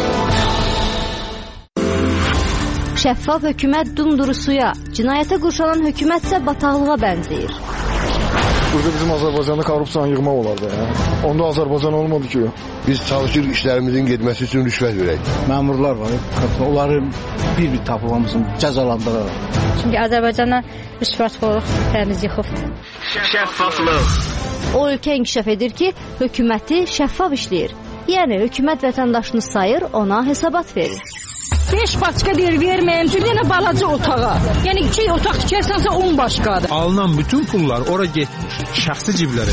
Şəffaf hökumət dumduru suya, cinayətə qurşanan hökumət isə bataqlığa bənzəyir. Burada bizim Azərbaycanda korrupsiyanı yığmaq olardı. Onda Azərbaycan olmadı ki. Biz çalışır işlərimizin getməsi üçün rüşvət verək. Məmurlar var, onları bir tapılmamızın cəzalandıraraq. Çünki Azərbaycana rüşvətxorluq təmiz yıxıbdır. Şəffaflıq. O ölkə inkişaf edir ki, hökuməti şəffaf işləyir. Yəni, hökumət vətəndaşını sayır, ona hesabat verir. 5 başqa deyir verməyim, bir dənə balaca otağa. Yəni 2 otaq tikərsənsə 10 başqadır. Alınan bütün pullar ora getmir, şəxsi ciblərə.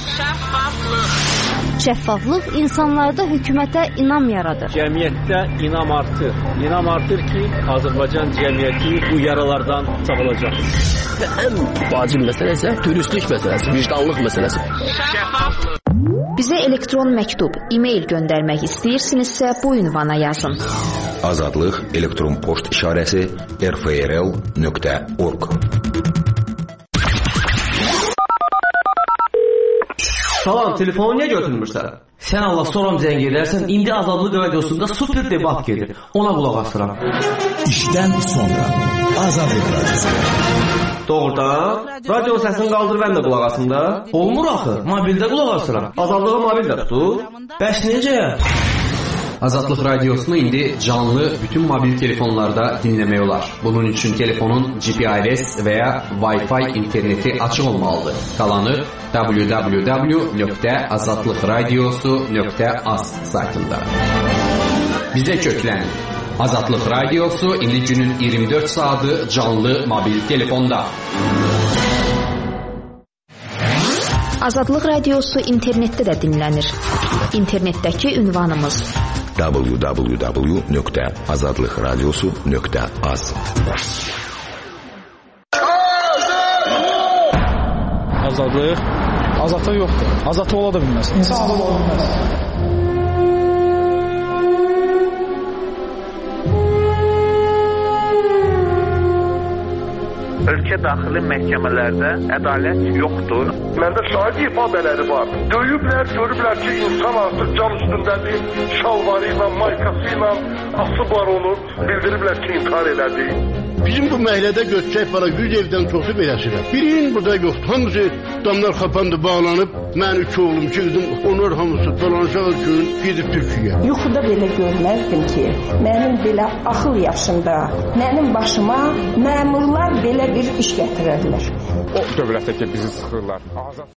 Şəffaflıq insanlarda hökumətə inam yaradır. Cəmiyyətdə inam artır. İnam artır ki, Azərbaycan cəmiyyəti bu yaralardan sağalacaq. Və ən vacib məsələ isə dürüstlük məsələsi, vicdanlıq məsələsi. Şəffaflıq. Bizə elektron məktub, e-mail göndərmək istəyirsinizsə bu ünvana yazın. Azadlıq elektron poçt işarəsi rfrl.org. Salam, telefonu niyə götürmürsən? Sən Allah soram zəng edərsən, indi Azadlıq Radiosunda super debat gedir. Ona qulaq asıram. İşdən sonra Azadlıq Radiosu. Doğrudan, radio səsini qaldır mən də qulaq asım da. Olmur axı, mobildə qulaq asıram. Azadlığı mobildə tutur. Bəs necə? Azadlıq Radiosunu indi canlı bütün mobil telefonlarda dinləmək olar. Bunun üçün telefonun GPRS və ya Wi-Fi interneti açıq olmalıdır. Qalanı www.azadlıqradiosu.az saytında. Bizə köklənin. Azadlıq Radiosu indi günün 24 saatı canlı mobil telefonda. Azadlıq Radiosu internetdə də dinlənir. İnternetdəki ünvanımız www.azadlıqradiosu.az. Azadlıq. Azadlıq yoxdur. Azadlıq ola da bilməz. İnsan azad ola bilməz. Ölkə daxili məhkəmələrdə ədalət yoxdur. Məndə şahid ifadələri var. Döyüblər, görüblər ki, insan artıq can üstündədir. Şalvarı ilə, maykası ilə asıblar onu. Bildiriblər ki, intihar elədi. Bizim bu məhəllədə götürək para 100 evdən çoxu beləsirəm. Birinin burada yoxdur. Hamısı damlar xapandı, bağlanıb. Mən 3 oğlum, 2 qızım, onlar hamısı dolanacaq gün gedib Türkiyə. Yuxuda belə görməzdim ki, mənim belə axıl yaşında, mənim başıma məmurlar belə bir iş gətirərlər. O dövlətə ki, bizi sıxırlar.